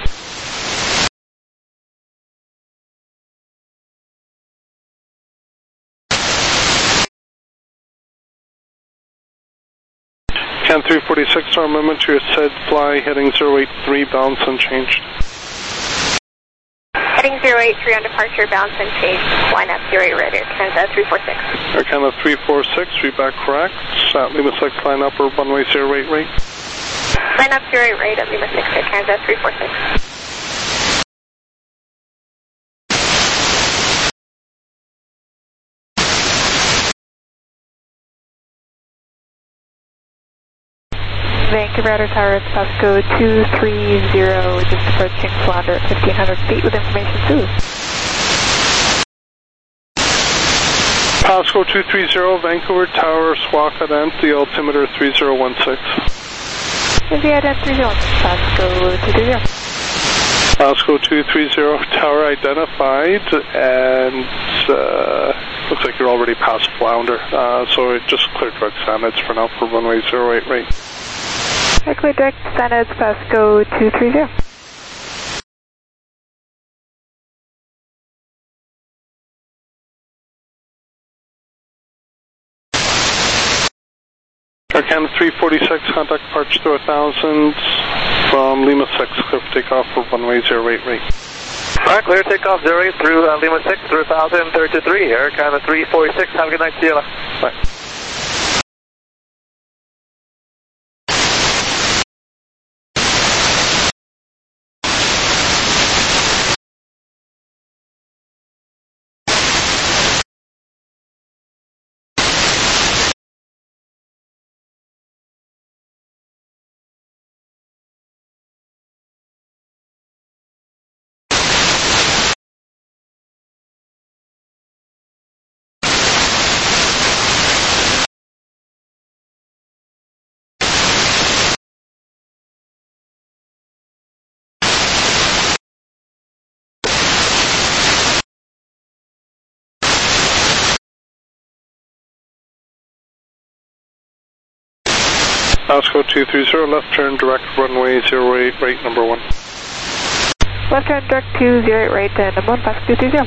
Can three forty-six, armament to your said fly, heading zero eight three, balance unchanged. Heading zero eight three on departure, balance unchanged, line up zero eight right, Air Canada three four six. Air Canada three four six, feedback correct. At Lima six, line up or runway zero eight right. Line up zero eight right at Lima six, Air Canada three four six. Vancouver Outer Tower, it's Pasco two three zero, just approaching Flounder at fifteen hundred feet with information two. Pasco two three zero, Vancouver Tower, squawk at the altimeter three zero one six. India at three zero, Pasco two three zero. Pasco two three zero, tower identified, and uh, looks like you're already past Flounder, uh, so it just cleared direct Sanids for now for runway zero eight right. Clear direct Sanids, Pasco two three zero. Air Canada three forty-six, contact departure through one thousand from Lima six, clear for takeoff for runway zero eight right. Alright, clear takeoff zero eight through uh, Lima six through one thousand thirty-three, Air Canada three forty-six, have a good night, see you later. Bye. Pasco two three zero, left turn direct runway zero eight right, number one. Left turn direct to zero eight right, uh, number one, Pasco two three zero.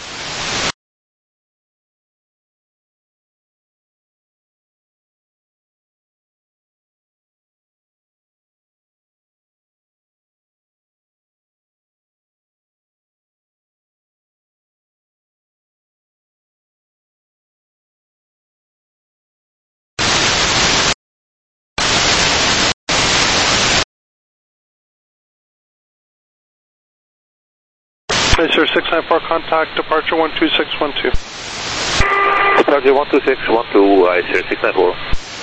Sir six nine four, contact departure one two six one two. Departure one two six one two, Sir six nine four.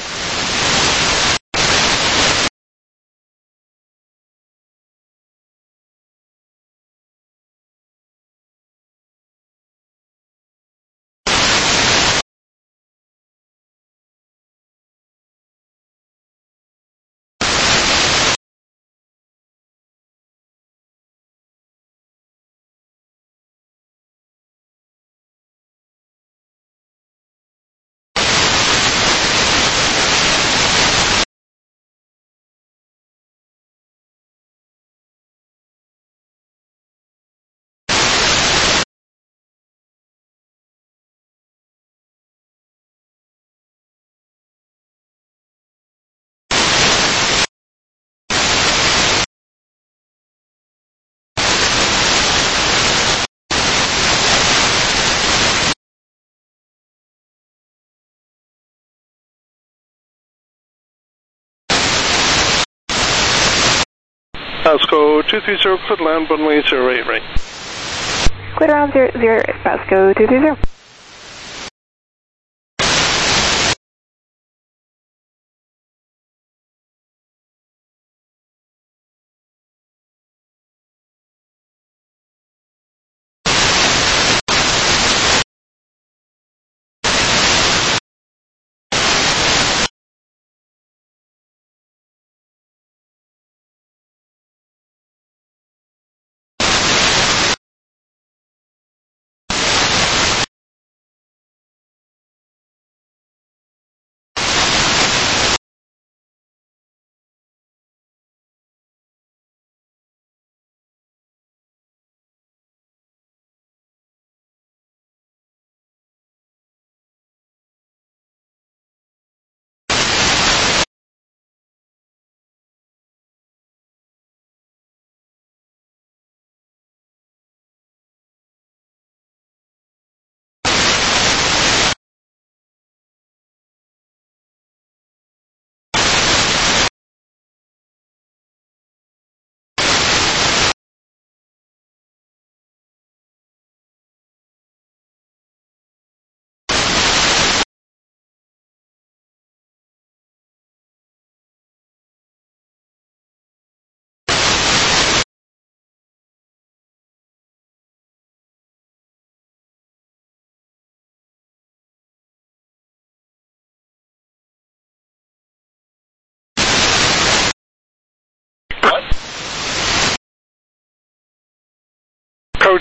Pasco two three zero, clear land runway zero eight right. Clear around zero zero, Pasco two three zero.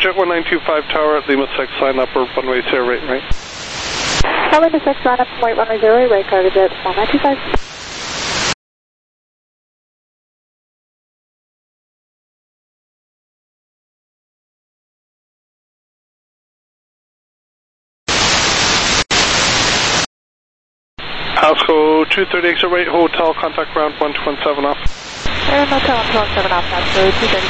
Cargojet one nine two five Tower at Lima six, line up or runway zero right, right. Lima six, line up from white runway zero right, Cargojet one nine two five. Pasco two thirty exit right, hotel, contact ground one two one seven off. Air Motel one two one seven off, Pasco two thirty.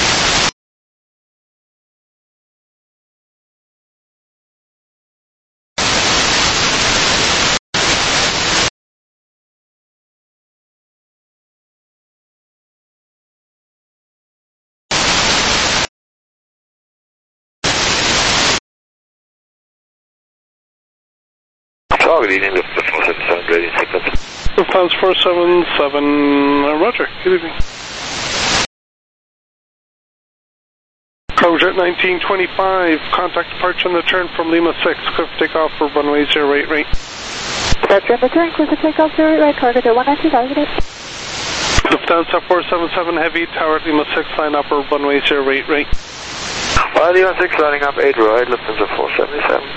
Target evening, Lufthansa four seven seven, ready sequence. Lufthansa four seven seven, uh, roger, good evening. Cargojet nineteen twenty-five, contact departure on the turn from Lima six, clear for takeoff for runway zero eight right. Departure on the turn, clear for takeoff zero eight right, Cargojet one nine two five. Lufthansa four seven seven Heavy, Tower at Lima six, line up or runway zero eight right. Uh, Lima six lining up eight right, Lufthansa four seven seven.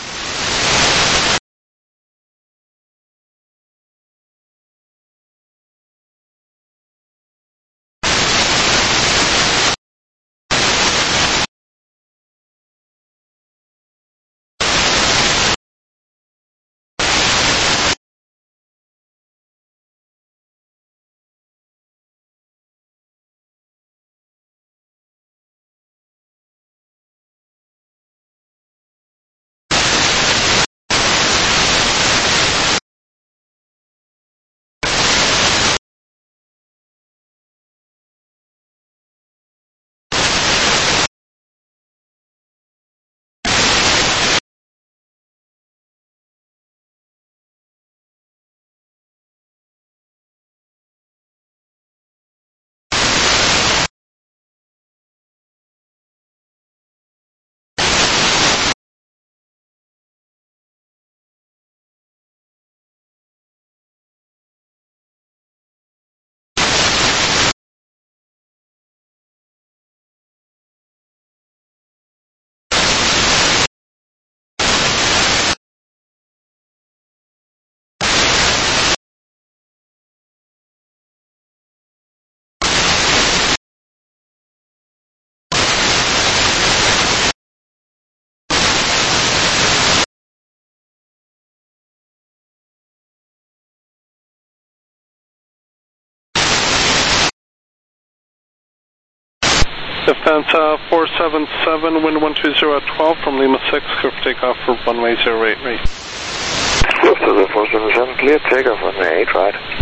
Lufthansa four seven seven, wind one two zero at twelve from Lima six, clear for takeoff for runway zero eight right. Lufthansa four seven seven, clear takeoff runway eight right.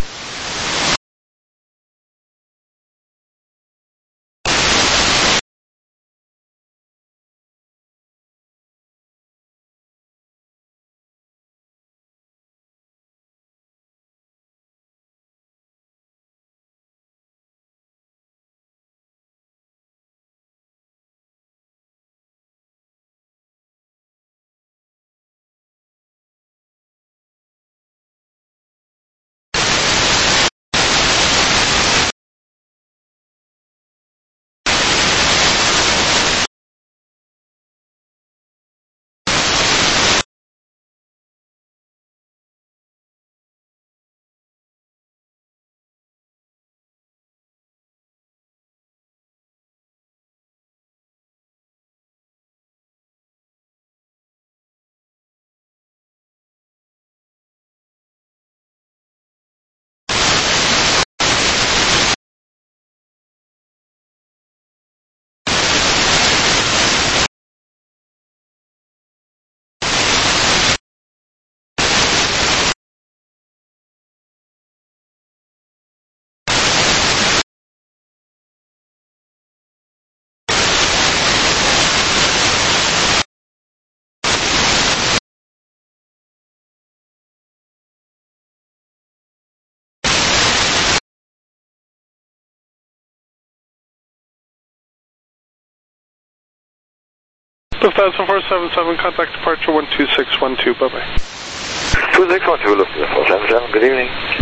Lufthansa four seven seven, contact departure one two six one two, bye bye. two six one two, Lufthansa four seven seven, good evening.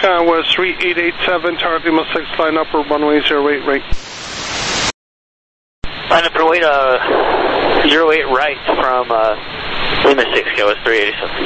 Skywest three eight eight seven, tower Lima six, line up or runway zero eight right. Line up and wait, uh, zero eight right from uh, Lima six, Skywest three eighty-seven.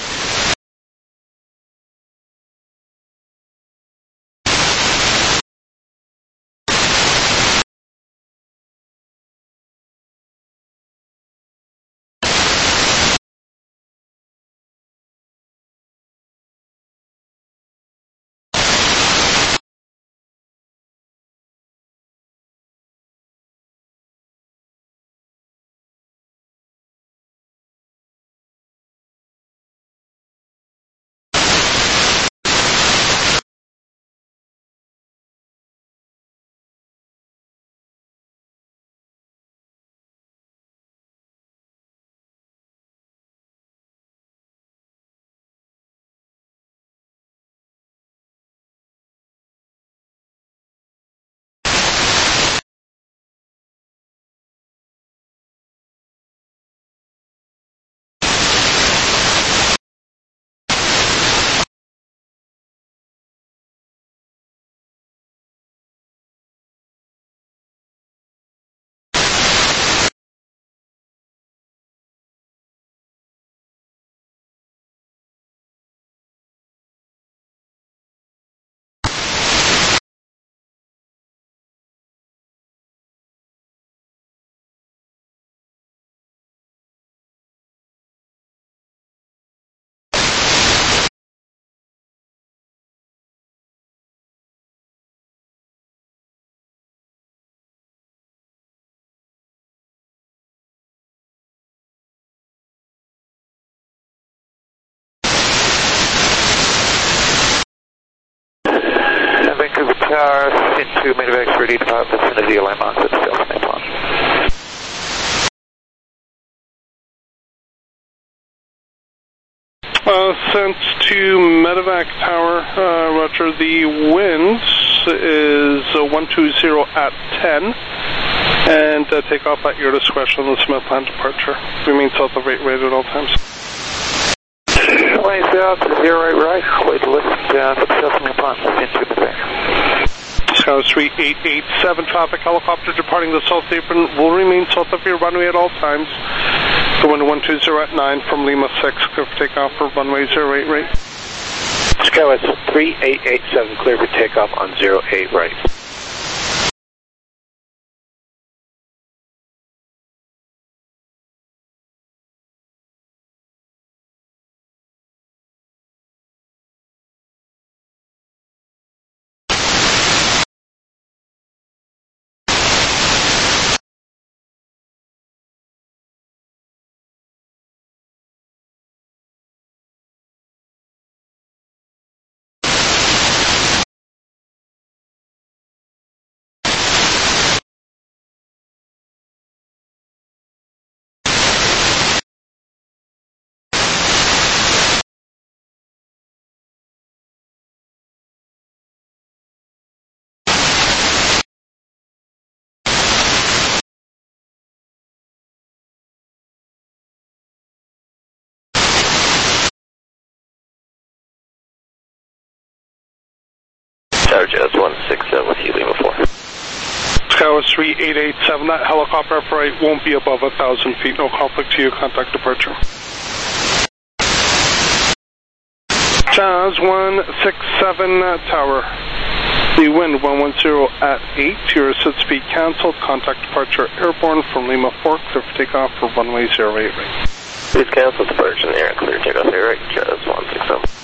Vancouver Tower, into Medevacs ready to depart vicinity of landmarks at the Delta launch. Uh, sent to Medevac Tower, uh, roger, the wind is uh, one two zero at ten, and uh, take off at your discretion on the Smithland departure. Remain south of eight right at all times. Way south, zero eight right, wait to lift uh, for the Delta launch into Medevac. Skywest three eight eight seven, traffic helicopter departing the south apron will remain south of your runway at all times. The wind one two zero at nine from Lima six, clear for takeoff for runway zero eight right. Skywest three eight eight seven, clear for takeoff on zero eight right. Tower Jazz one six seven with you, Lima four. Skywest three eight eight seven, that helicopter upright won't be above one thousand feet. No conflict to you, contact departure. Jazz one six seven, uh, tower. The wind one one zero at eight, your set speed cancelled, contact departure airborne from Lima four, clear for takeoff for runway zero eight right. Please cancel departure in the air, clear takeoff air right, Jazz one six seven.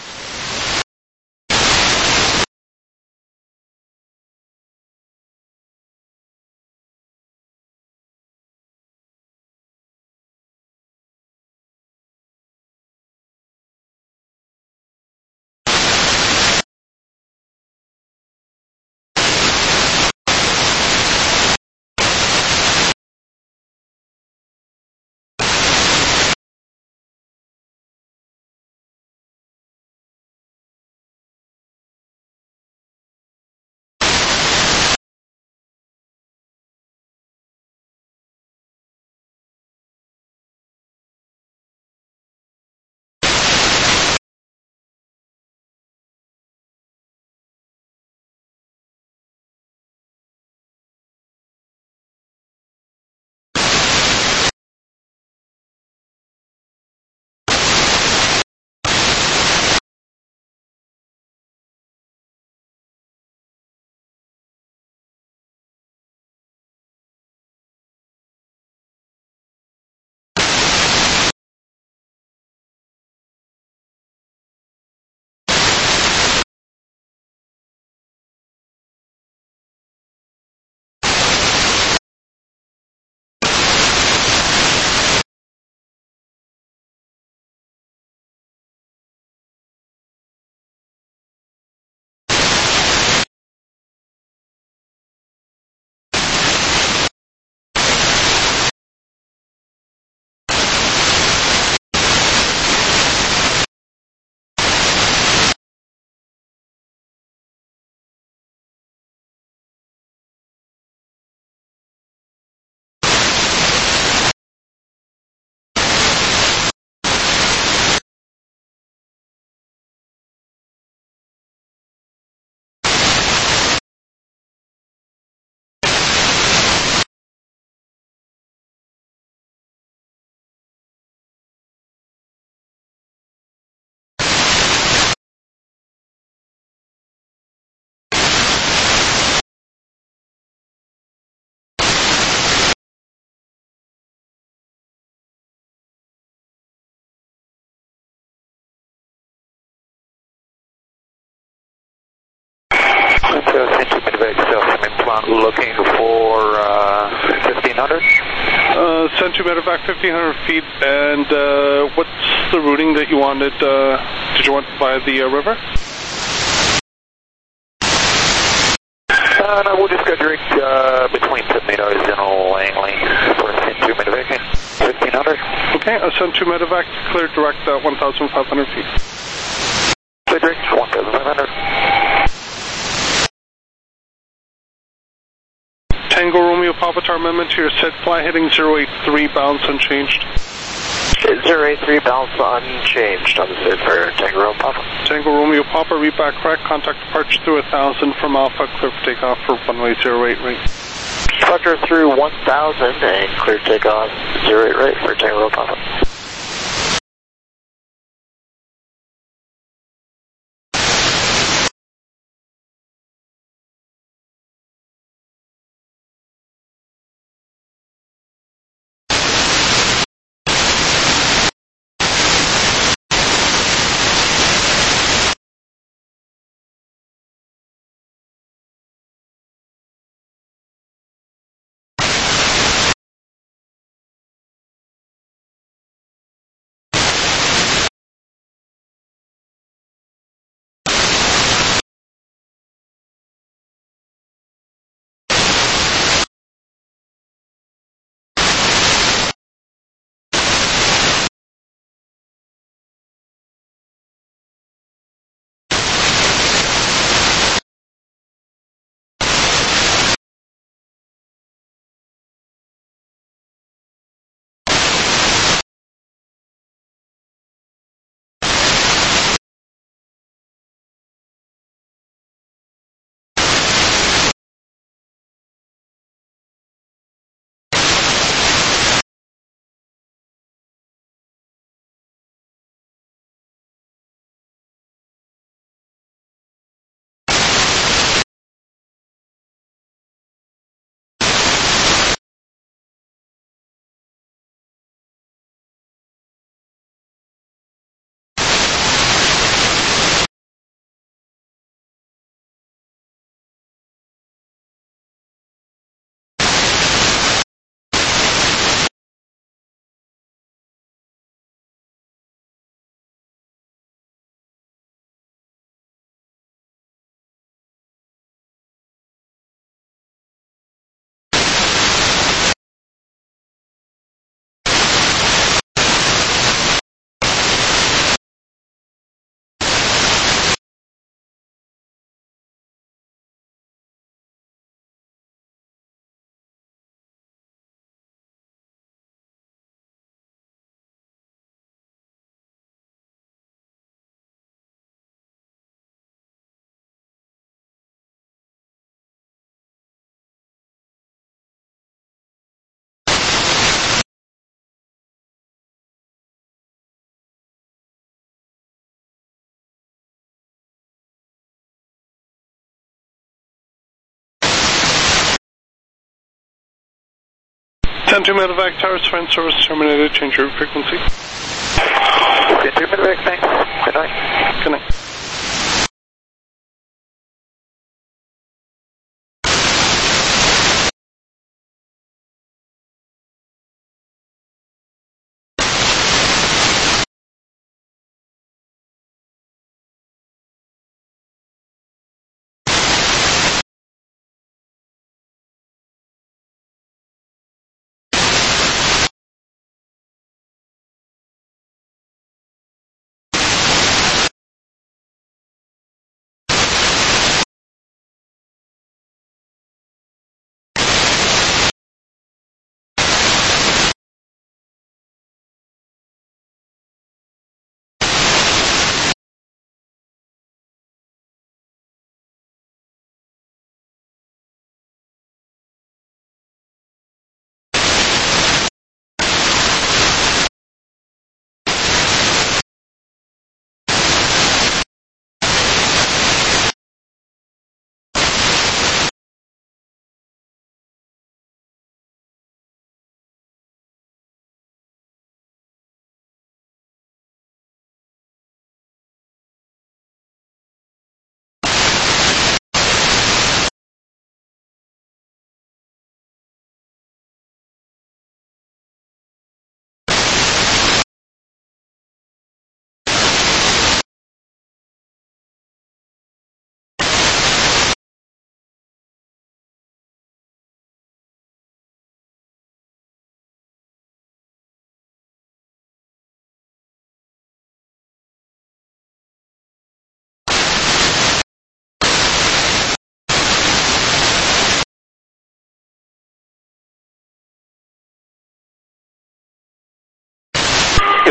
Century Medevac South Implant looking for uh, fifteen hundred. Uh, Century Medevac fifteen hundred feet, and uh, what's the routing that you wanted? Uh, did you want via the uh, river? Uh, no, we'll just go direct uh, between Tip Meadows and Langley for Century Medevac fifteen hundred. Okay, uh, Century Medevac clear direct uh, one thousand five hundred feet. Clear direct one thousand five hundred. Tango Romeo Papa Tower amendment to your set fly heading zero eight three, balance unchanged. zero eight three, balance unchanged on the set for Tango Romeo Papa. Tango Romeo Papa, read back correct, contact departure through one thousand from Alpha, clear for takeoff for runway zero eight right. Departure through one thousand and clear takeoff zero eight right for Tango Romeo Papa. Century Medevac Tower, Sven service terminated, change your frequency. Century Medevac, thanks. Good night. Good night.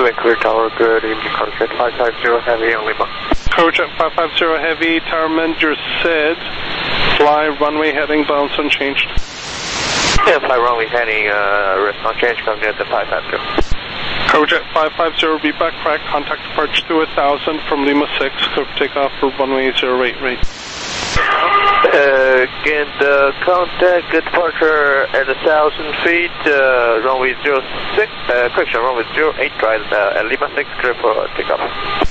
Vancouver Tower, good evening, Carjet five five zero Heavy on Lima. Carjet five five zero Heavy, Tower Manager said, fly runway heading bounds unchanged. Yeah, fly runway heading, uh, rest unchanged, coming in at the five five zero. Carjet five five zero, be back correct, contact departure to one thousand from Lima six, clear for takeoff for runway zero eight right. Uh, again, the contact departure at one thousand feet, uh, runway zero six, uh, correction, runway zero eight right, uh, at Lima six, clear for takeoff.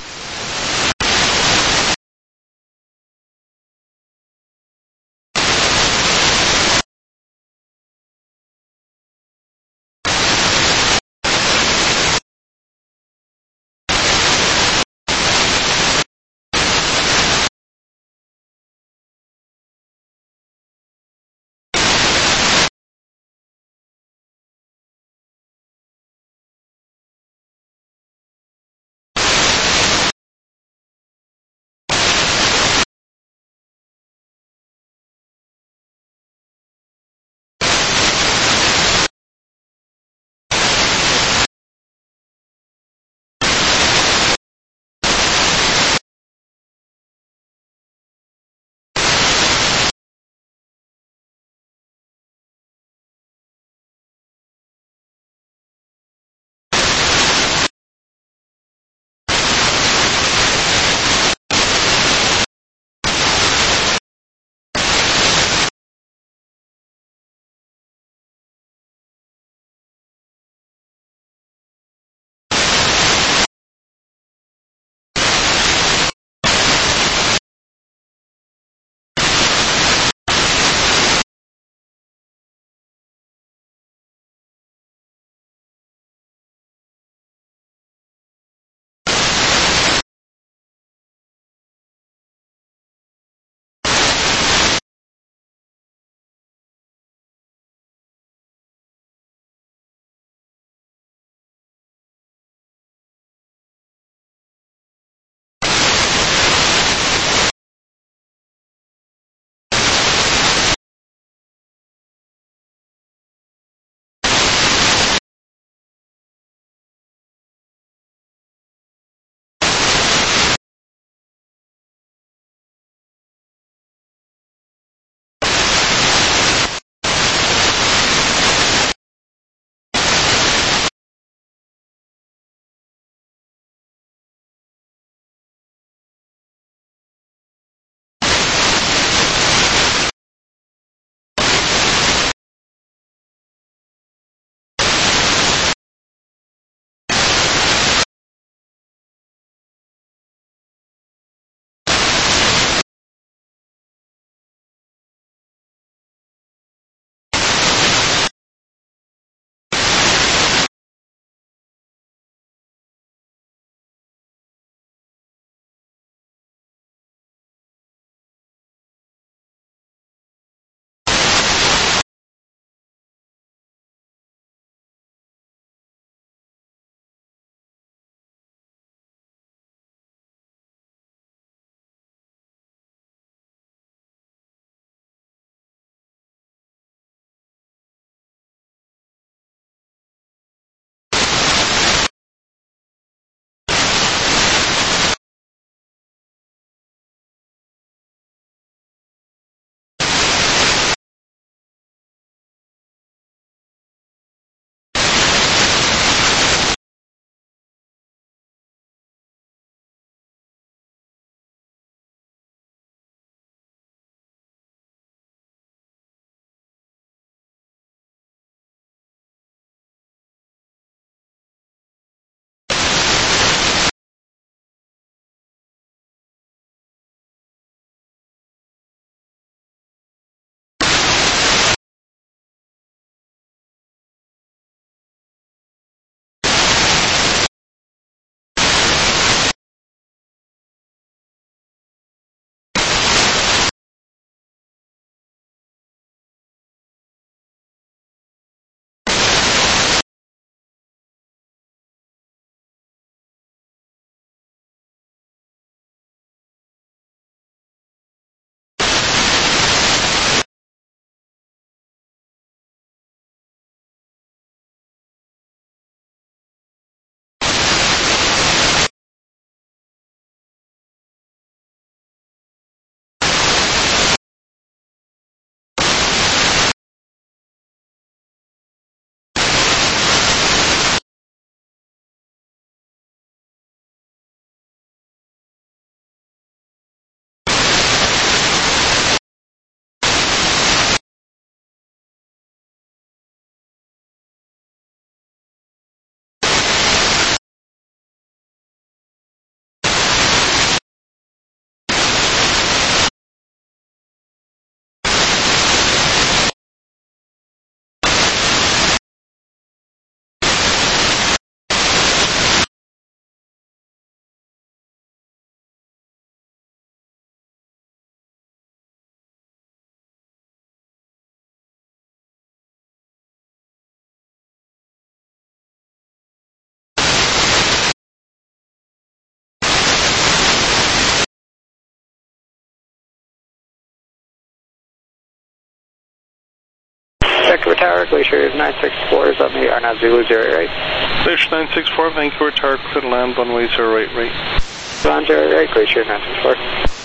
Tower, Glacier nine six four is on the R N A Zulu zero right. Glacier nine six four, Vancouver Tower, clear to land, runway zero eight right. Land zero right, Glacier nine six four.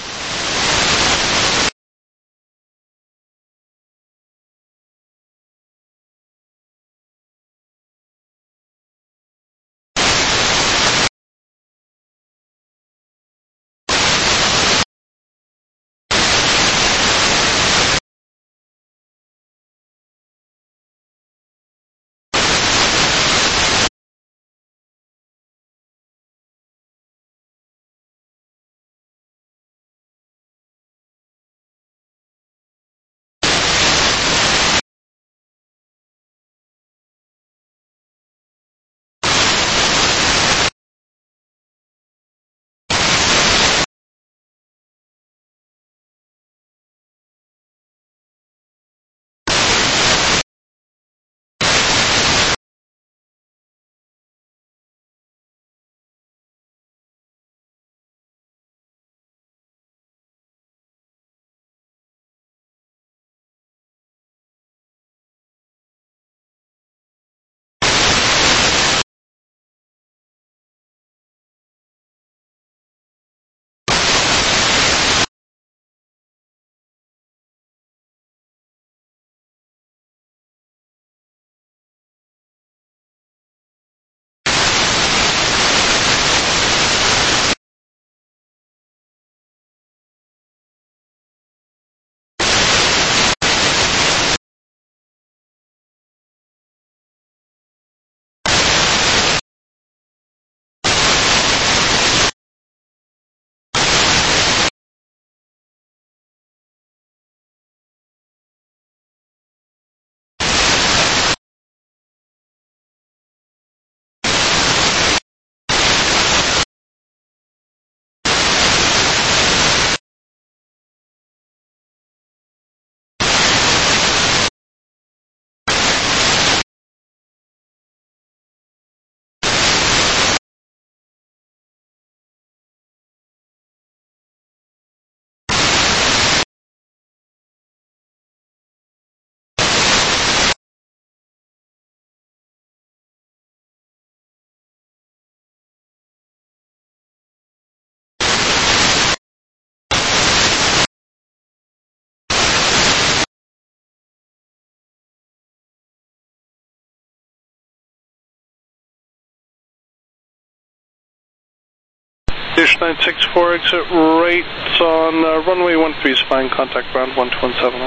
Glacier nine six four, exit right on uh, runway one three, spine, contact ground one two one seven.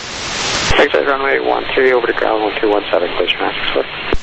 Exit runway one three over to ground one two one seven, Glacier nine six four.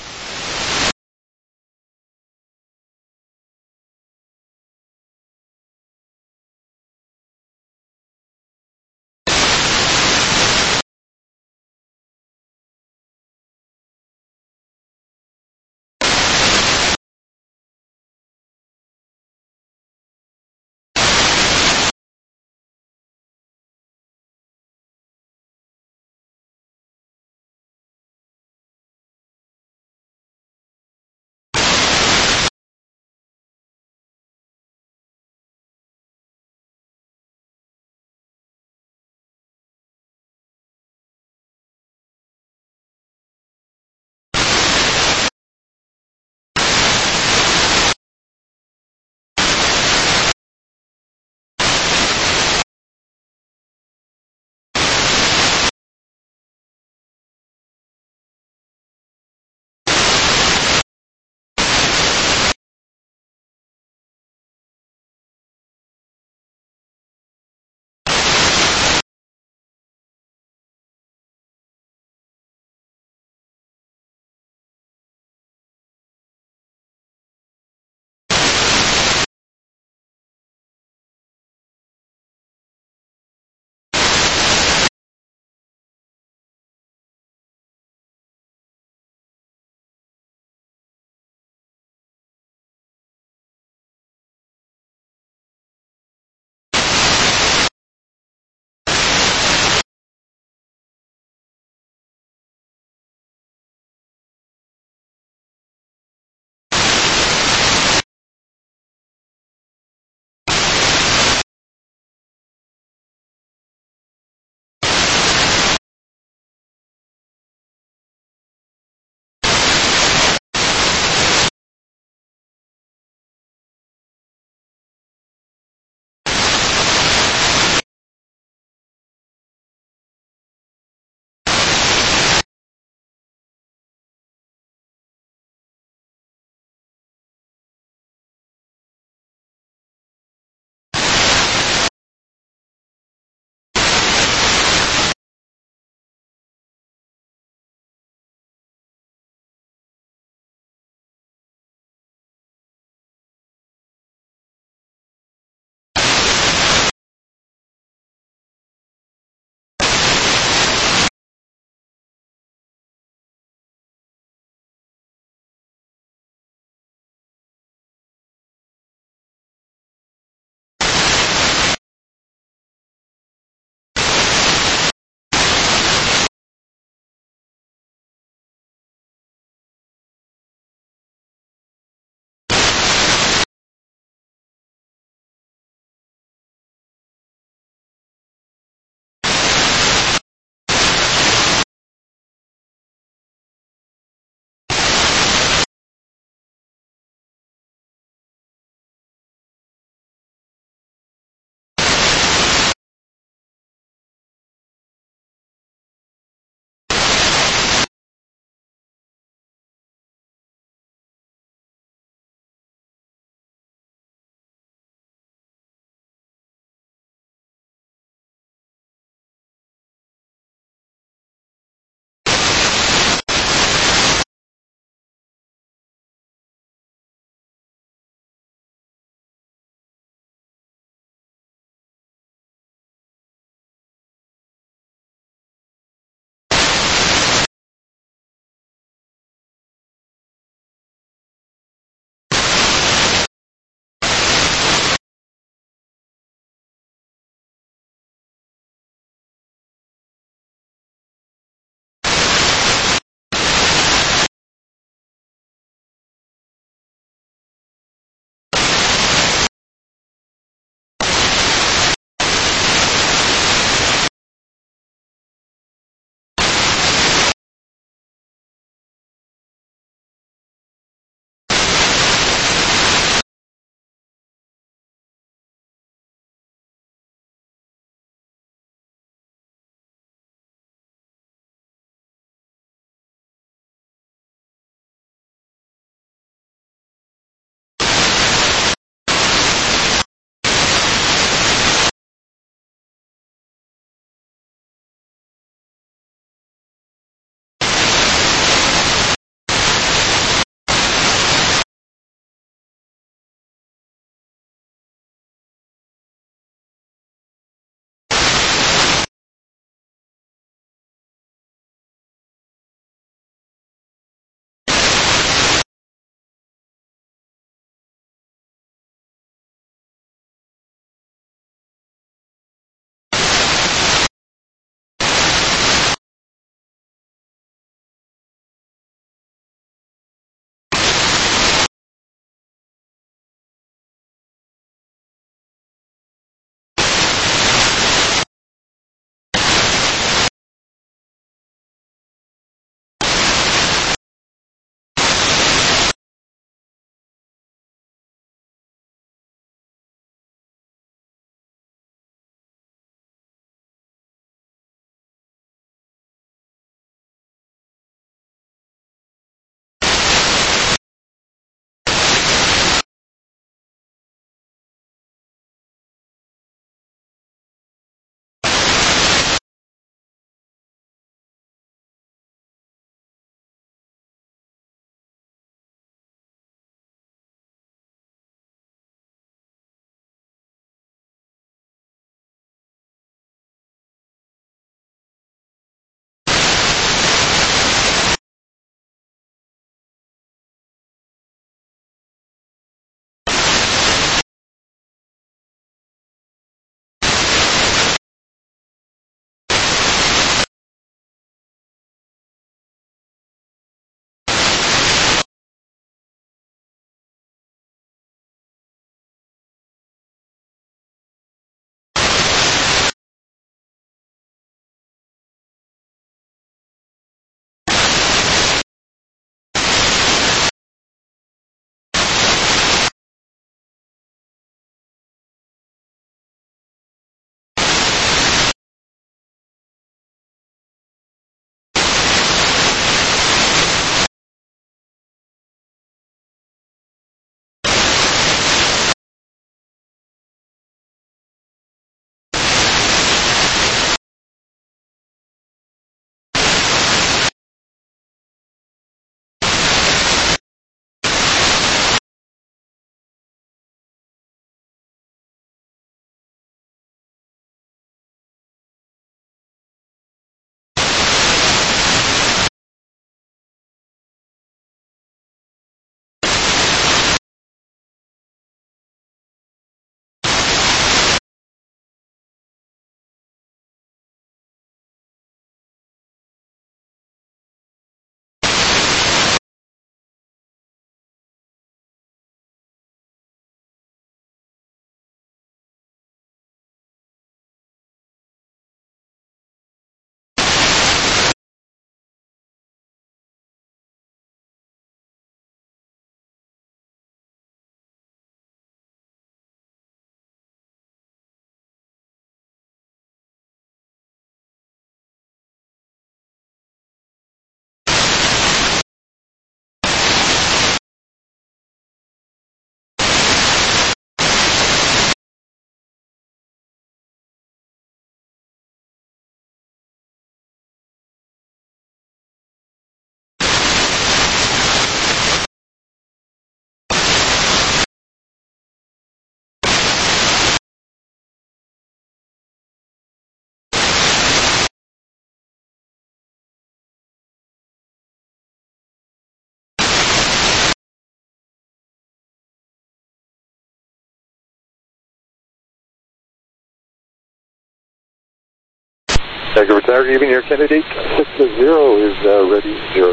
Tiger Tower, even your candidate six zero is uh, ready, zero.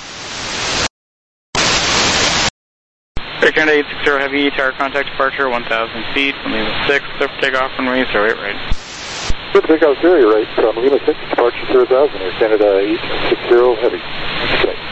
Air Canada eight six zero Heavy, tower contact departure one thousand feet from Lima six, clear for takeoff, runway zero eight right. Clear for takeoff, zero eight right from Lima six, departure zero thousand, Air Canada eight six zero Heavy. Good night.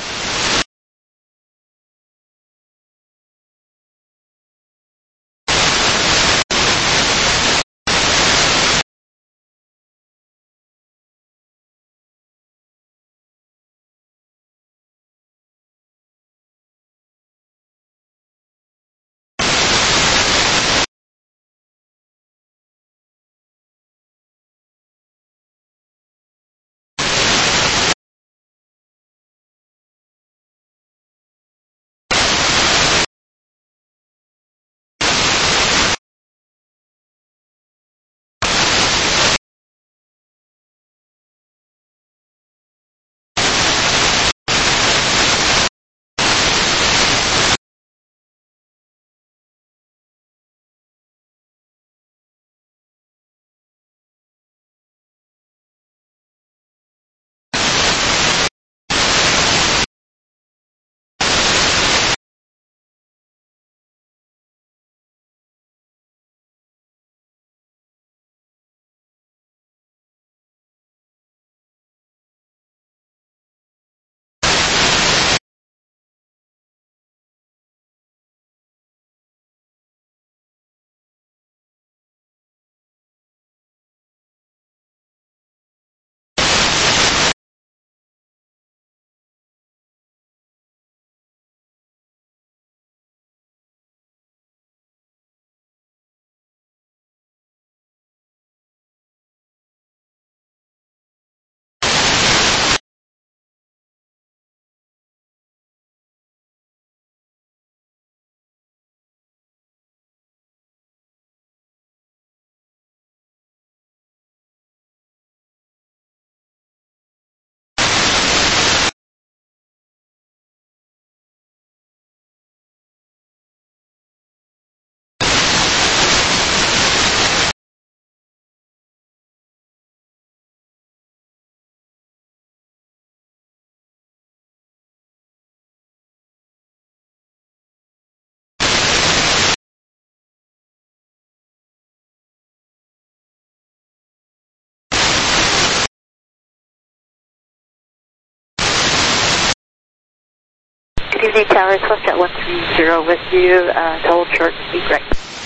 Good evening, Towers. WestJet one three zero with you. Uh, to hold short, speak right.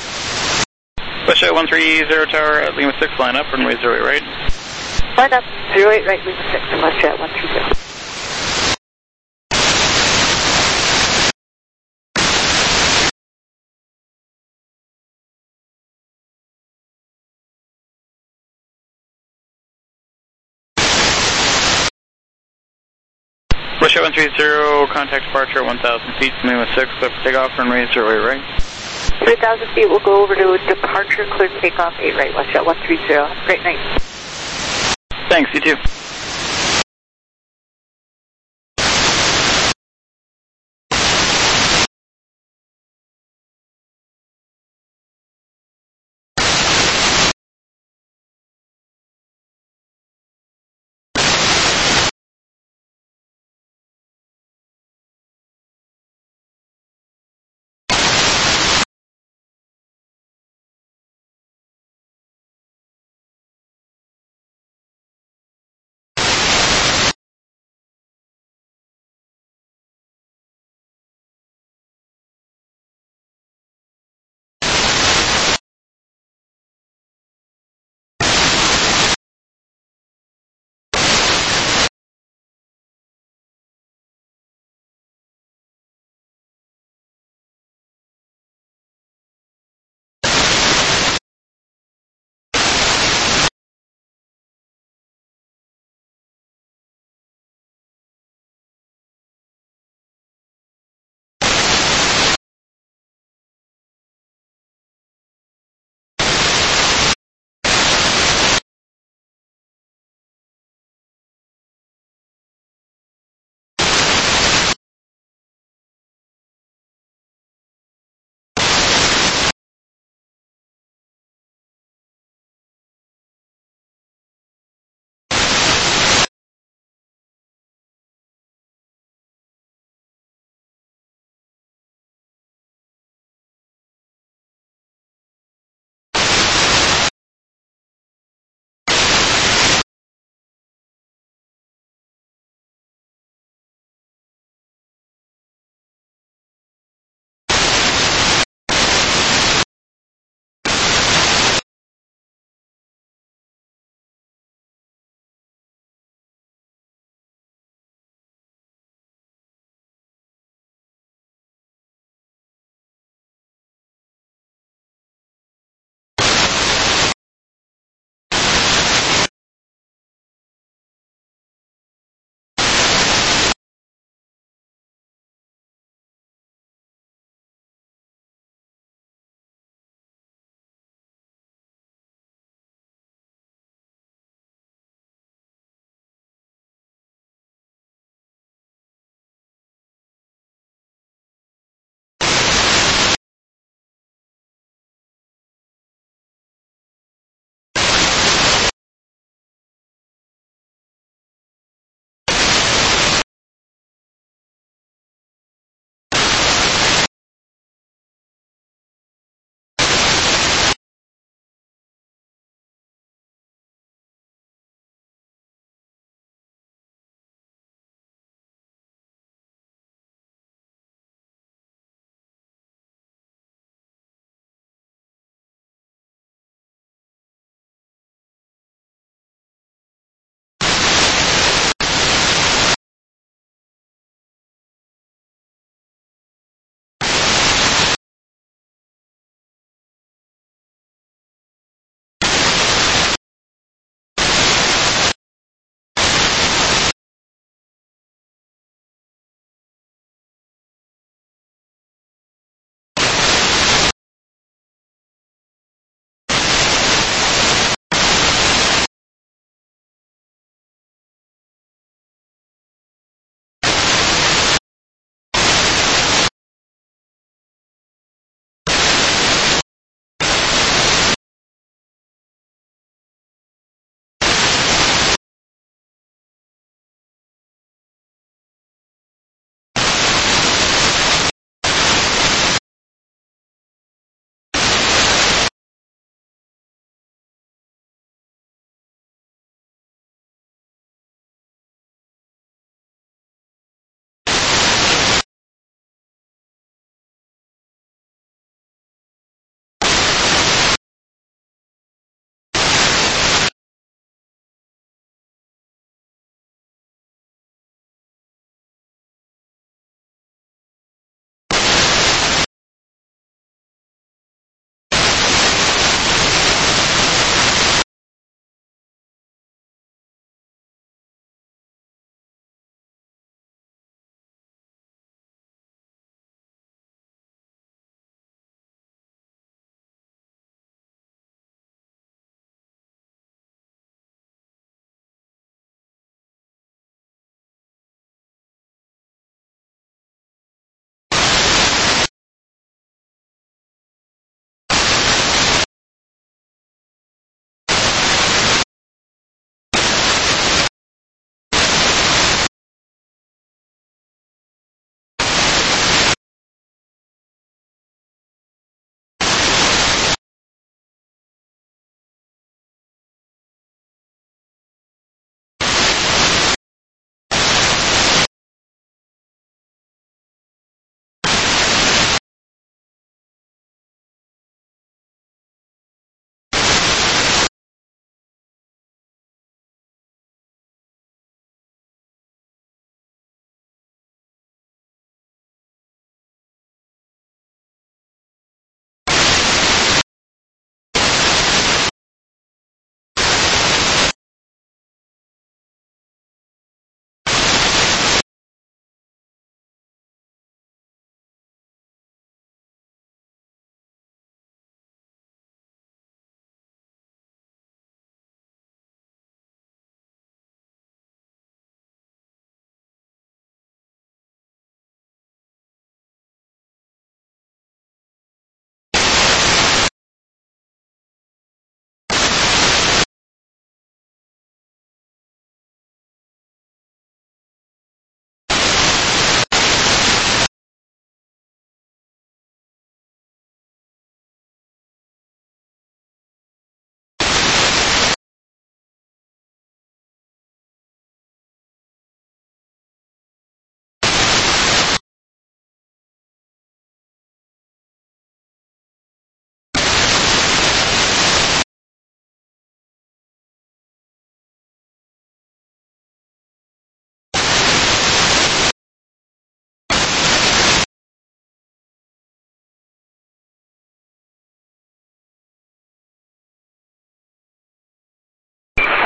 WestJet one three zero tower at Lima six, line up, runway zero eight right. Line up, zero eight right, Lima six, WestJet one three zero. WestJet one three zero, contact departure one thousand feet from Lima six, clear for takeoff, runway zero eight right. three thousand feet, we'll go over to departure, clear takeoff, eight right, WestJet one three zero. Great night. Thanks, you too.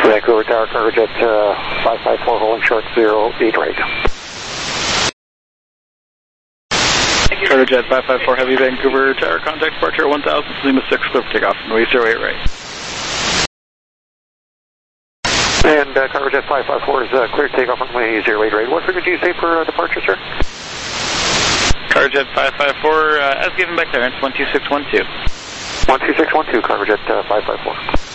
Vancouver Tower, Cargojet uh, five five four, holding short, zero eight right. Cargojet five five four Heavy, Vancouver Tower, contact departure one thousand, Lima six, clear for takeoff, runway zero eight right. And uh, Cargojet five five four is uh, clear to take off runway zero eight right. What figure do you say for uh, departure, sir? Cargojet five five four, uh, as given by clearance, one two six one two. one two six one two, Cargojet uh, five five four.